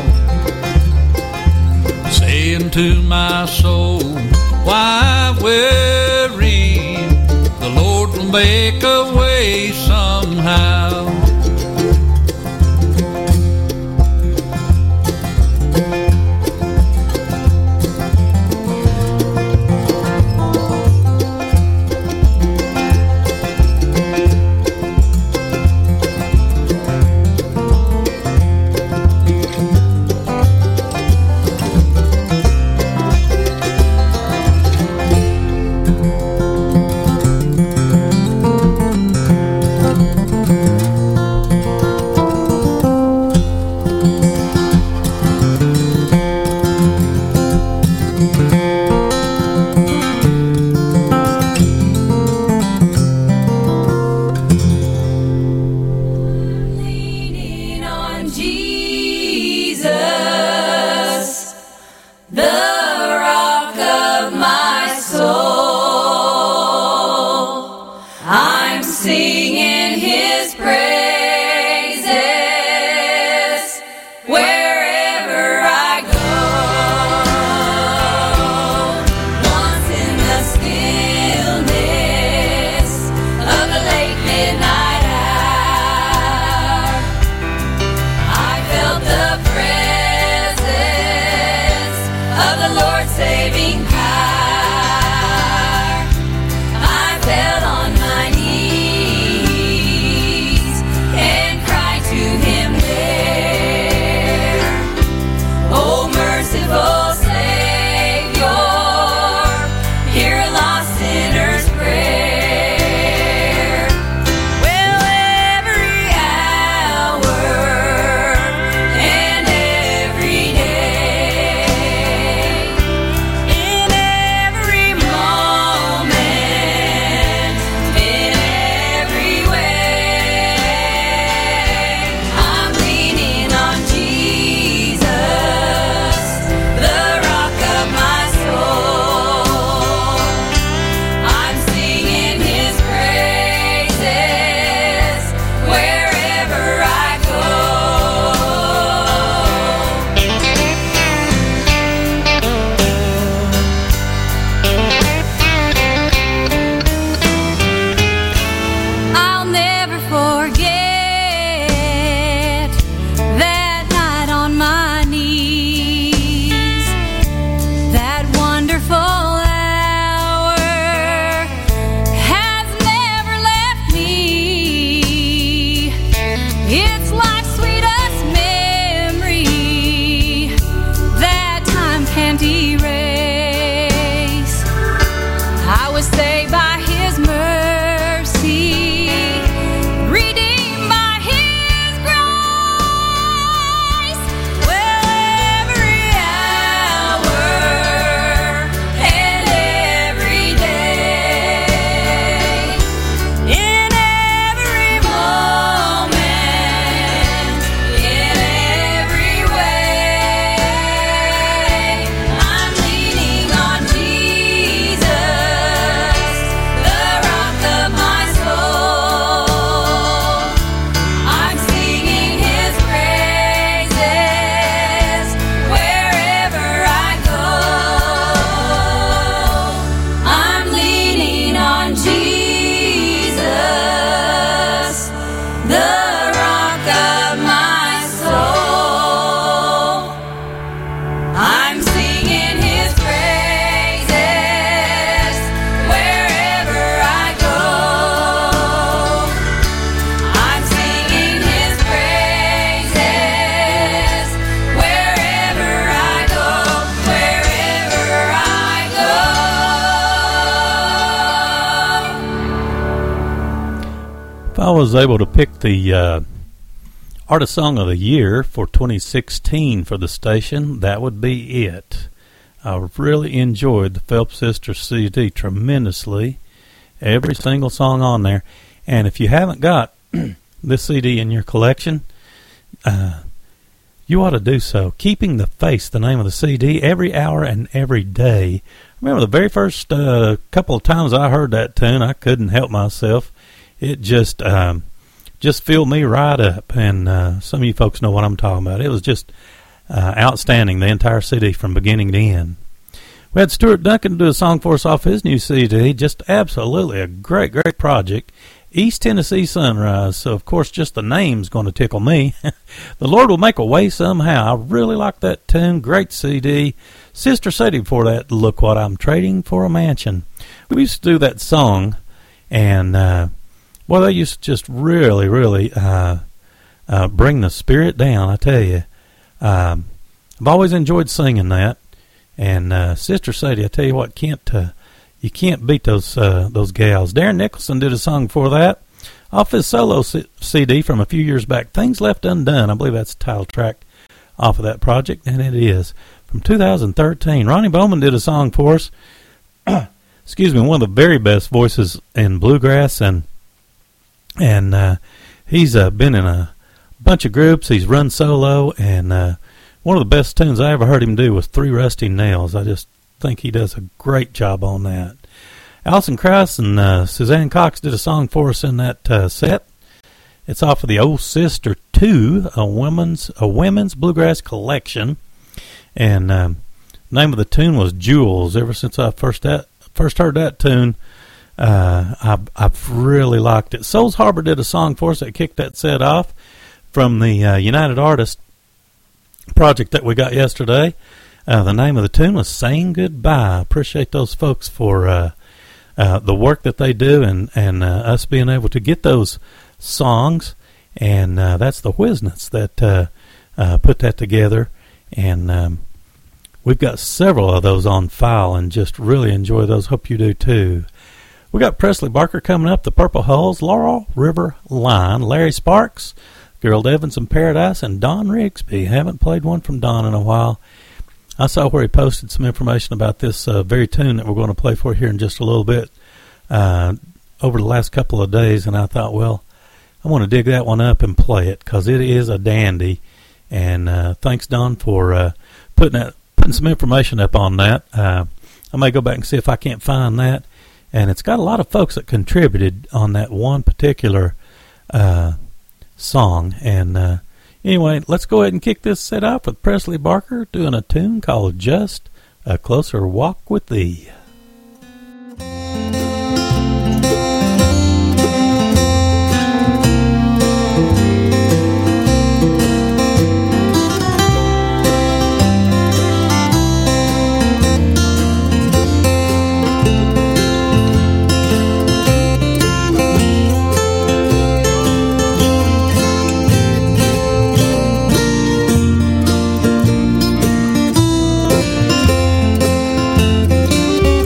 saying to my soul, why worry? The Lord will make a way somehow. I was able to pick the uh, Artist Song of the Year for twenty sixteen for the station, that would be it. I really enjoyed the Phelps Sisters C D tremendously. Every single song on there. And if you haven't got this C D in your collection, uh, you ought to do so. Keeping the Faith, the name of the C D, every hour and every day. I remember the very first uh, couple of times I heard that tune, I couldn't help myself. It just um, just filled me right up, and uh, some of you folks know what I'm talking about. It was just uh, outstanding, the entire C D from beginning to end. We had Stuart Duncan do a song for us off his new C D, just absolutely a great, great project, East Tennessee Sunrise. So, of course, just the name's going to tickle me. The Lord Will Make a Way Somehow. I really like that tune, great C D. Sister Sadie before that, Look What I'm Trading for a Mansion. We used to do that song, and uh, well, they used to just really, really uh, uh, bring the spirit down, I tell you. Um, I've always enjoyed singing that. And uh, Sister Sadie, I tell you what, can't uh, you can't beat those uh, those gals. Darren Nicholson did a song for that off his solo C- CD from a few years back, Things Left Undone. I believe that's the title track off of that project, and it is from two thousand thirteen. Ronnie Bowman did a song for us. Excuse me, one of the very best voices in bluegrass, and and uh, he's uh, been in a bunch of groups. He's run solo, and uh, one of the best tunes I ever heard him do was Three Rusty Nails. I just think he does a great job on that. Alison Krauss and uh, Suzanne Cox did a song for us in that uh, set. It's off of the Old Sister two, a women's a women's bluegrass collection, and um, the name of the tune was Jewels. Ever since I first that first heard that tune, uh, I've, I've really liked it. Souls Harbor did a song for us that kicked that set off from the uh, United Artists project that we got yesterday. Uh, the name of the tune was Saying Goodbye. Appreciate those folks for uh, uh, the work that they do, and, and uh, us being able to get those songs. And uh, that's the Whiznets that uh, uh, put that together. And um, we've got several of those on file and just really enjoy those. Hope you do too. We got Presley Barker coming up, the Purple Hulls, Laurel River Line, Larry Sparks, Gerald Evans in Paradise, and Don Rigsby. Haven't played one from Don in a while. I saw where he posted some information about this uh, very tune that we're going to play for here in just a little bit uh, over the last couple of days, and I thought, well, I want to dig that one up and play it because it is a dandy. And uh, thanks, Don, for uh, putting that, putting some information up on that. Uh, I may go back and see if I can't find that. And it's got a lot of folks that contributed on that one particular uh song. And uh, anyway, let's go ahead and kick this set off with Presley Barker doing a tune called Just a Closer Walk with Thee. Thank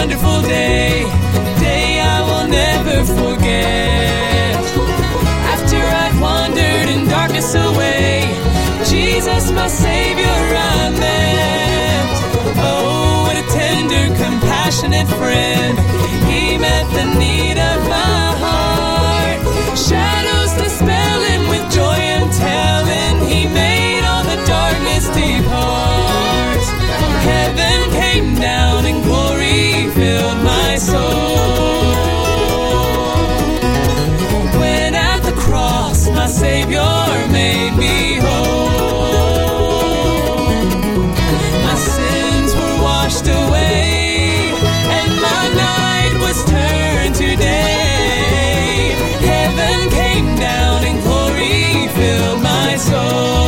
wonderful day, day I will never forget. After I'd wandered in darkness away, Jesus, my Savior, I met. Oh, what a tender, compassionate friend. He met the need of my heart. Shadows dispelling with joy and telling. He made all the darkness depart. Heaven came down and glory filled my soul. When at the cross my Savior made me whole, my sins were washed away and my night was turned to day. Heaven came down and glory filled my soul.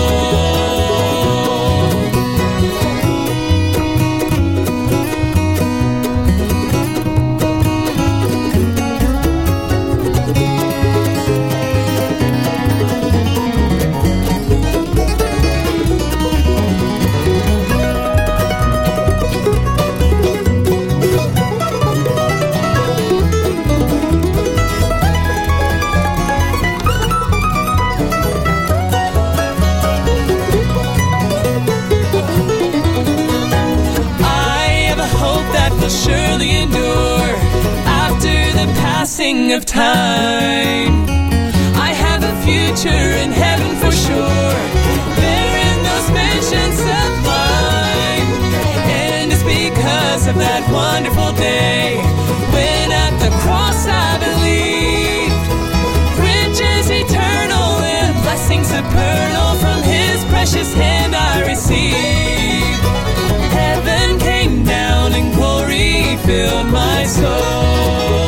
Surely endure after the passing of time. I have a future in heaven for sure, there in those mansions sublime. And it's because of that wonderful day when at the cross I believed riches eternal and blessings supernal from His precious hand I received. Heaven came down and glory filled my soul.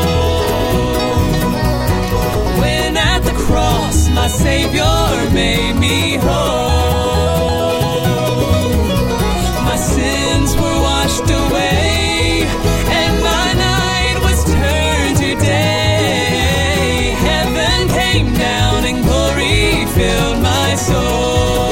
When at the cross my Savior made me whole, my sins were washed away and my night was turned to day. Heaven came down and glory filled my soul.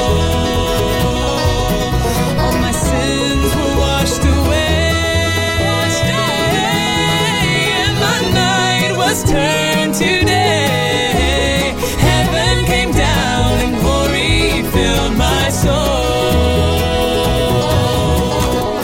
Turn today. Heaven came down and glory filled my soul.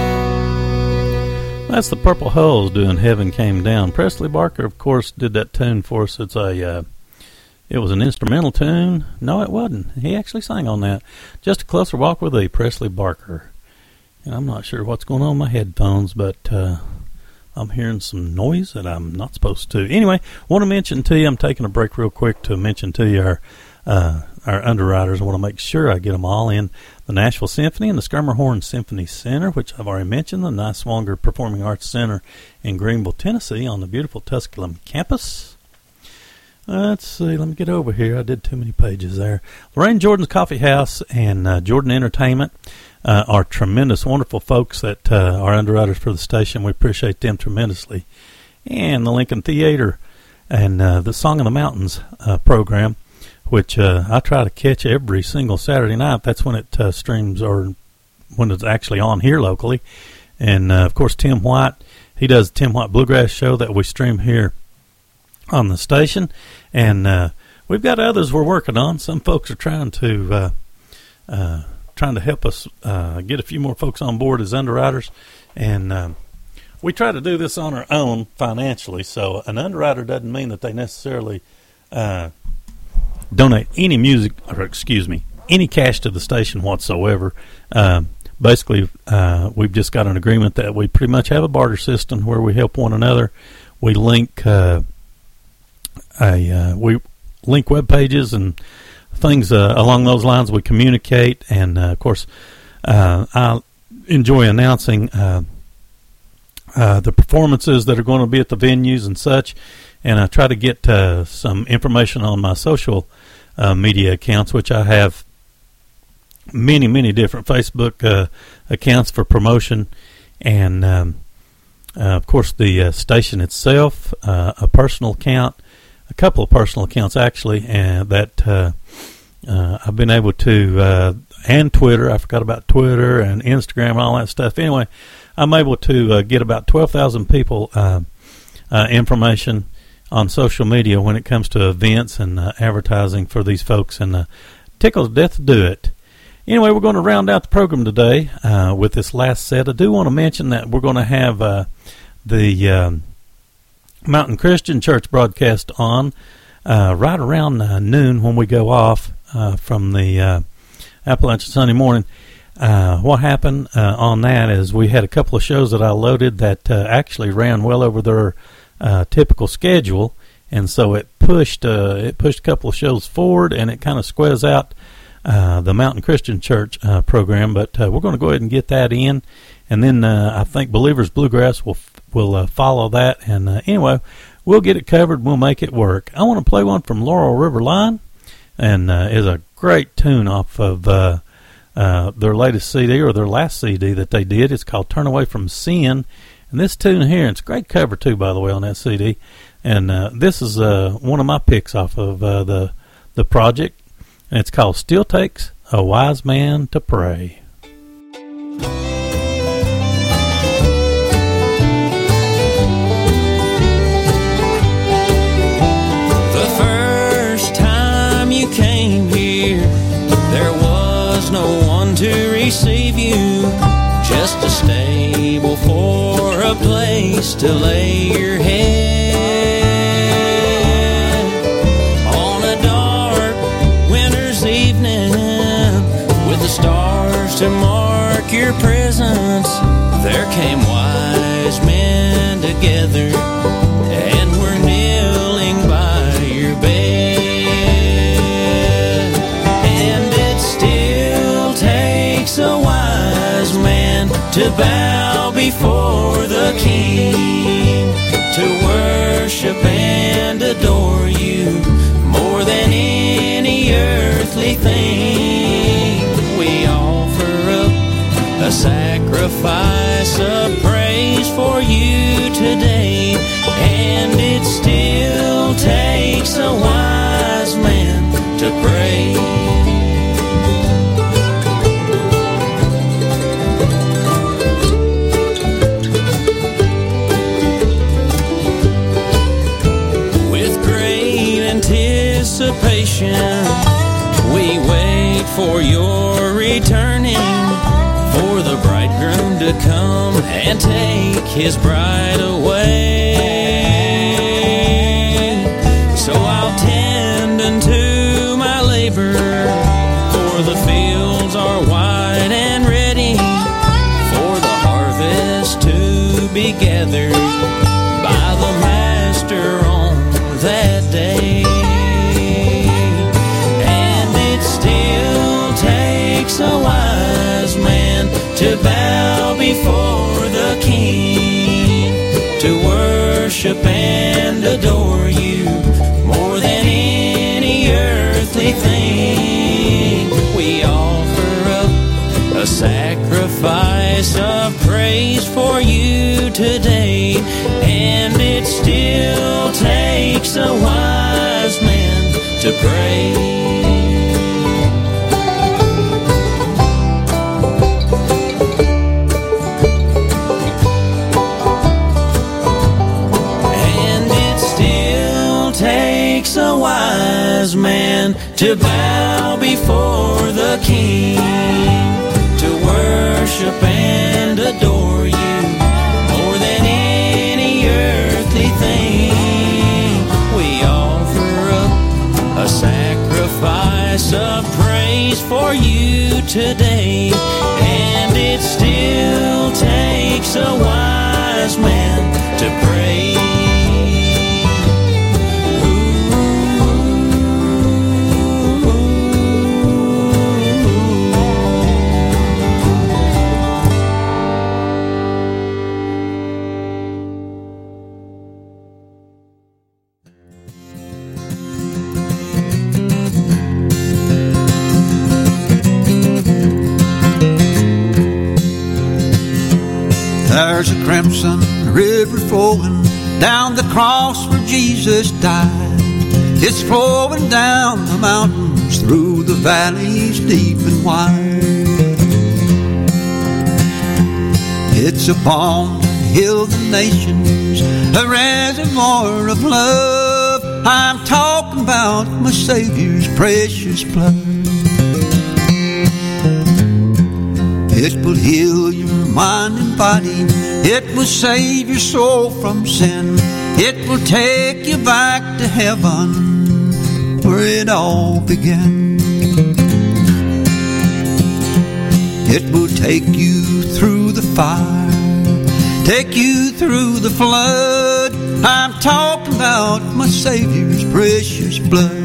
That's the Purple Hulls doing Heaven Came Down. Presley Barker, of course, did that tune for us. It's a, uh, it was an instrumental tune. No, it wasn't. He actually sang on that. Just a Closer Walk with Thee, Presley Barker. And I'm not sure what's going on in my headphones, but uh, I'm hearing some noise that I'm not supposed to. Anyway, want to mention to you, I'm taking a break real quick to mention to you our uh, our underwriters. I want to make sure I get them all in. The Nashville Symphony and the Skirmerhorn Symphony Center, which I've already mentioned, the Niswonger Performing Arts Center in Greenville, Tennessee, on the beautiful Tusculum campus. Uh, let's see, let me get over here. I did too many pages there. Lorraine Jordan's Coffee House and uh, Jordan Entertainment uh, are tremendous, wonderful folks that uh, are underwriters for the station. We appreciate them tremendously. And the Lincoln Theater and uh, the Song of the Mountains uh, program, which uh, I try to catch every single Saturday night. That's when it uh, streams, or when it's actually on here locally. And, uh, of course, Tim White, he does the Tim White Bluegrass Show that we stream here on the station. And uh, we've got others we're working on. Some folks are trying to uh, uh, trying to help us uh, get a few more folks on board as underwriters. And uh, we try to do this on our own financially. So an underwriter doesn't mean that they necessarily uh, donate any music, or excuse me, any cash to the station whatsoever. Uh, basically, uh, we've just got an agreement that we pretty much have a barter system where we help one another. We link uh, a uh, we link web pages and things uh, along those lines. We communicate, and uh, of course, uh, I enjoy announcing uh, uh, the performances that are going to be at the venues and such. And I try to get uh, some information on my social uh, media accounts, which I have many, many different Facebook uh, accounts for promotion. And, um, uh, of course, the uh, station itself, uh, a personal account, a couple of personal accounts, actually, and that uh, uh, I've been able to uh, and Twitter. I forgot about Twitter and Instagram and all that stuff. Anyway, I'm able to uh, get about twelve thousand people uh, uh, information on social media when it comes to events and uh, advertising for these folks, and uh, tickles to death to do it. Anyway, we're going to round out the program today uh, with this last set. I do want to mention that we're going to have uh, the um, Mountain Christian Church broadcast on uh, right around uh, noon when we go off uh, from the uh, Appalachian Sunday morning. Uh, what happened uh, on that is we had a couple of shows that I loaded that uh, actually ran well over their uh, typical schedule, and so it pushed uh, it pushed a couple of shows forward, and it kind of squares out Uh, the Mountain Christian Church uh, program, but uh, we're going to go ahead and get that in, and then uh, I think Believers Bluegrass will will uh, follow that. And uh, anyway, we'll get it covered. We'll make it work. I want to play one from Laurel River Line, and uh, is a great tune off of uh, uh, their latest C D or their last C D that they did. It's called "Turn Away from Sin," and this tune here, it's a great cover too, by the way, on that C D. And uh, this is uh, one of my picks off of uh, the the project. And it's called "Still Takes a Wise Man to Pray." The first time you came here, there was no one to receive you, just a stable for a place to lay your head. Stars to mark your presence, there came wise men together and were kneeling by your bed. And it still takes a wise man to bow before the King, to worship and adore you more than any earthly thing. We offer up a sacrifice of praise for you today, and it still takes a wise man to pray. With great anticipation, we wait for your returning, for the bridegroom to come and take his bride away. So I'll tend unto my labor, for the fields are wide and ready for the harvest to be gathered by the Master on that day. A wise man to bow before the King, to worship and adore you more than any earthly thing. We offer up a sacrifice of praise for you today, and it still takes a wise man to pray. A wise man to bow before the King, to worship and adore you more than any earthly thing. We offer up a sacrifice of praise for you today, and it still takes a wise man to pray. There's a crimson river flowing down the cross where Jesus died. It's flowing down the mountains, through the valleys deep and wide. It's upon the hill of the nations, a reservoir of love. I'm talking about my Savior's precious blood. It will heal your mind and body. It will save your soul from sin. It will take you back to heaven, where it all began. It will take you through the fire, take you through the flood. I'm talking about my Savior's precious blood.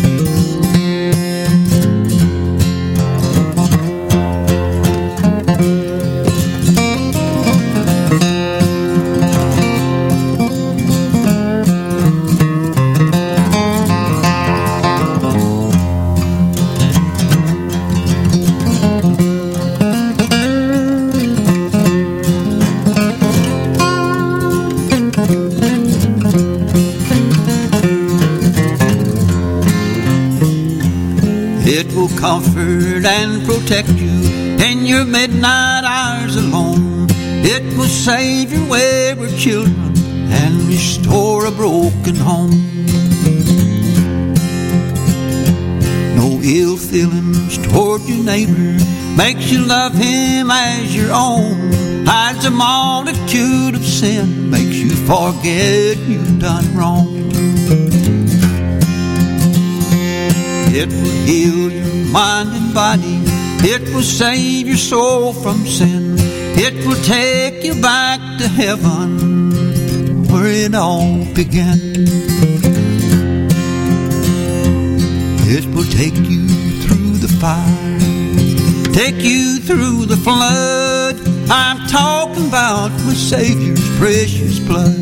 Comfort and protect you in your midnight hours alone. It will save your wayward children and restore a broken home. No ill feelings toward your neighbor makes you love him as your own. Hides a multitude of sin, makes you forget you've done wrong. It will heal your mind and body. It will save your soul from sin. It will take you back to heaven, where it all began. It will take you through the fire, take you through the flood. I'm talking about my Savior's precious blood.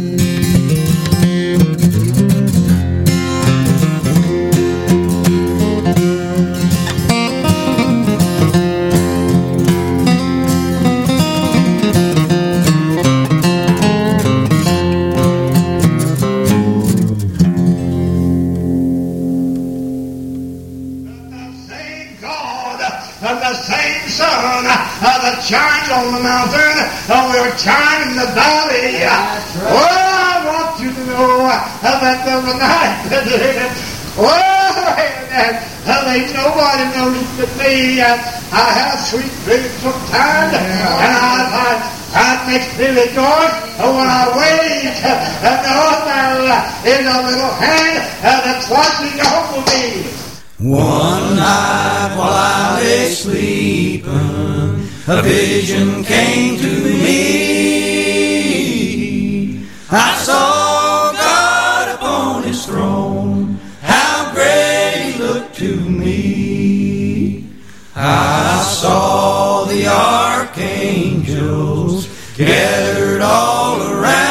Shines on the mountain, and we're shining in the valley. Right. Well, I want you to know that the night that it, well, and ain't nobody knows but me. I have sweet dreams sometimes, yeah. And I, I, that makes me rejoice when I wait and know there is a little hand that's watching over me. One night while I lay sleeping, a vision came to me. I saw God upon his throne, how great he looked to me. I saw the archangels gathered all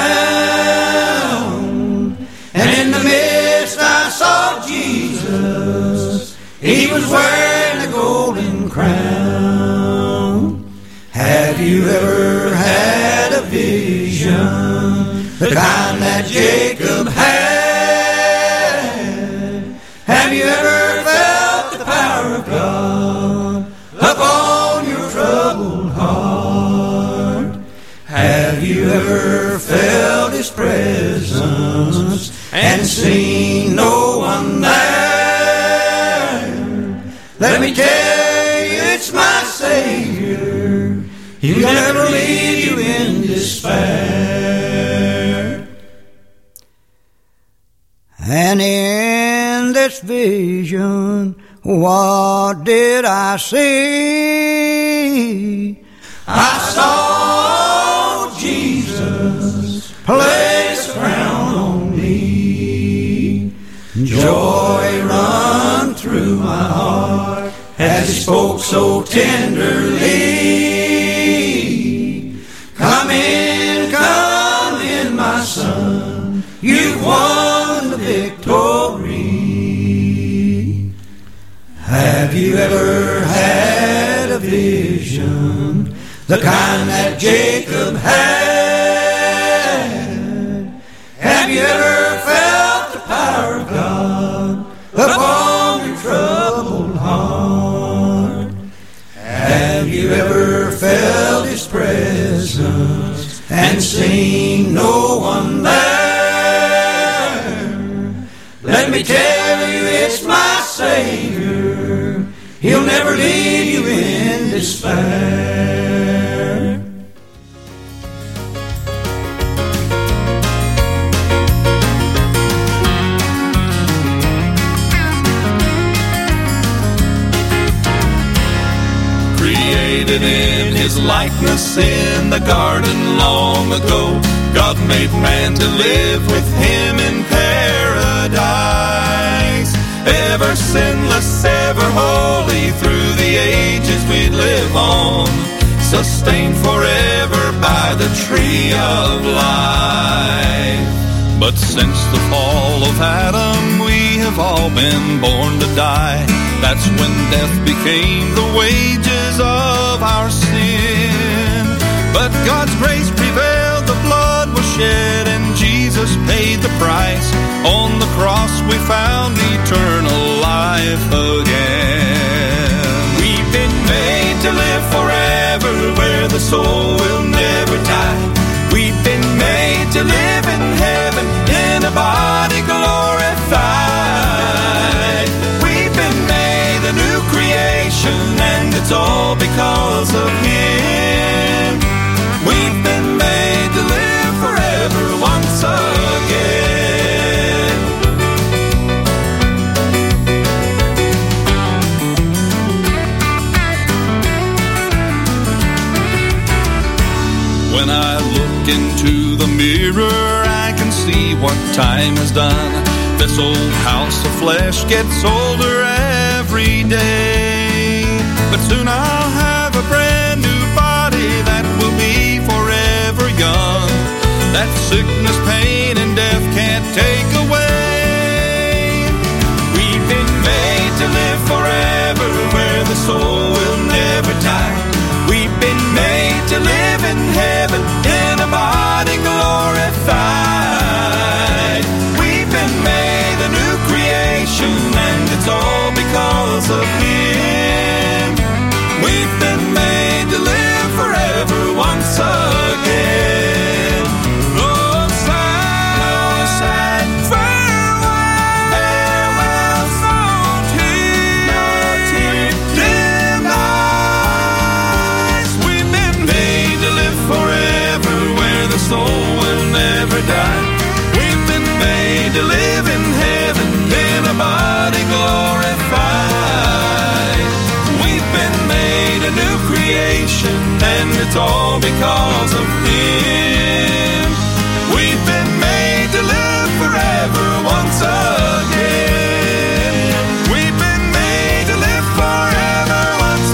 around, and in the midst I saw Jesus. He was wearing a golden crown. Have you ever had a vision, the kind that Jacob had? Have you ever felt the power of God upon your troubled heart? Have you ever felt his presence and seen no one there? Let me tell you, it's my Savior. He'll never leave you in despair. And in this vision, what did I see? I saw Jesus place a crown on me. Joy run through my heart as he spoke so tenderly. Come in, come in, my son, you've won the victory. Have you ever had a vision, the kind that Jacob had? Have you ever felt the power of God and seen no one there. Let me tell you, it's my Savior. He'll never leave you in despair. Created in His likeness in the garden long ago, God made man to live with Him in paradise. Ever sinless, ever holy, through the ages we'd live on, sustained forever by the tree of life. But since the fall of Adam, we have all been born to die. That's when death became the wages of our sin. But God's grace prevailed, the blood was shed, and Jesus paid the price. On the cross we found eternal life again. We've been made to live forever, where the soul will never die. We've been made to live in heaven, in a body glorified. We've been made a new creation, and it's all because of Him. We've been made to live forever once again. When I look into the mirror, I can see what time has done. This old house of flesh gets older every day, but soon I'll have a brand new body that will be forever young, that sickness, pain, and death can't take away. We've been made to live forever, where the soul will never die. We've been made to live in heaven, in a body glorified. We've been made a new creation, and it's all because of Him. We've been made to live forever once again. Oh, sad, oh, sad farewell, farewell, no tears, no tears, dim eyes. We've been made to live forever, where the soul will never die. We've been made to live in heaven, in a body glorified. We've been made a new creation, and it's all because of Him. We've been made to live forever once again. We've been made to live forever once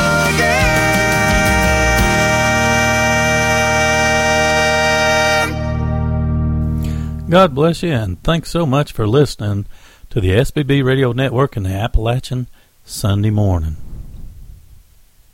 again. God bless you, and thanks so much for listening to the S B B Radio Network and the Appalachian Sunday Morning.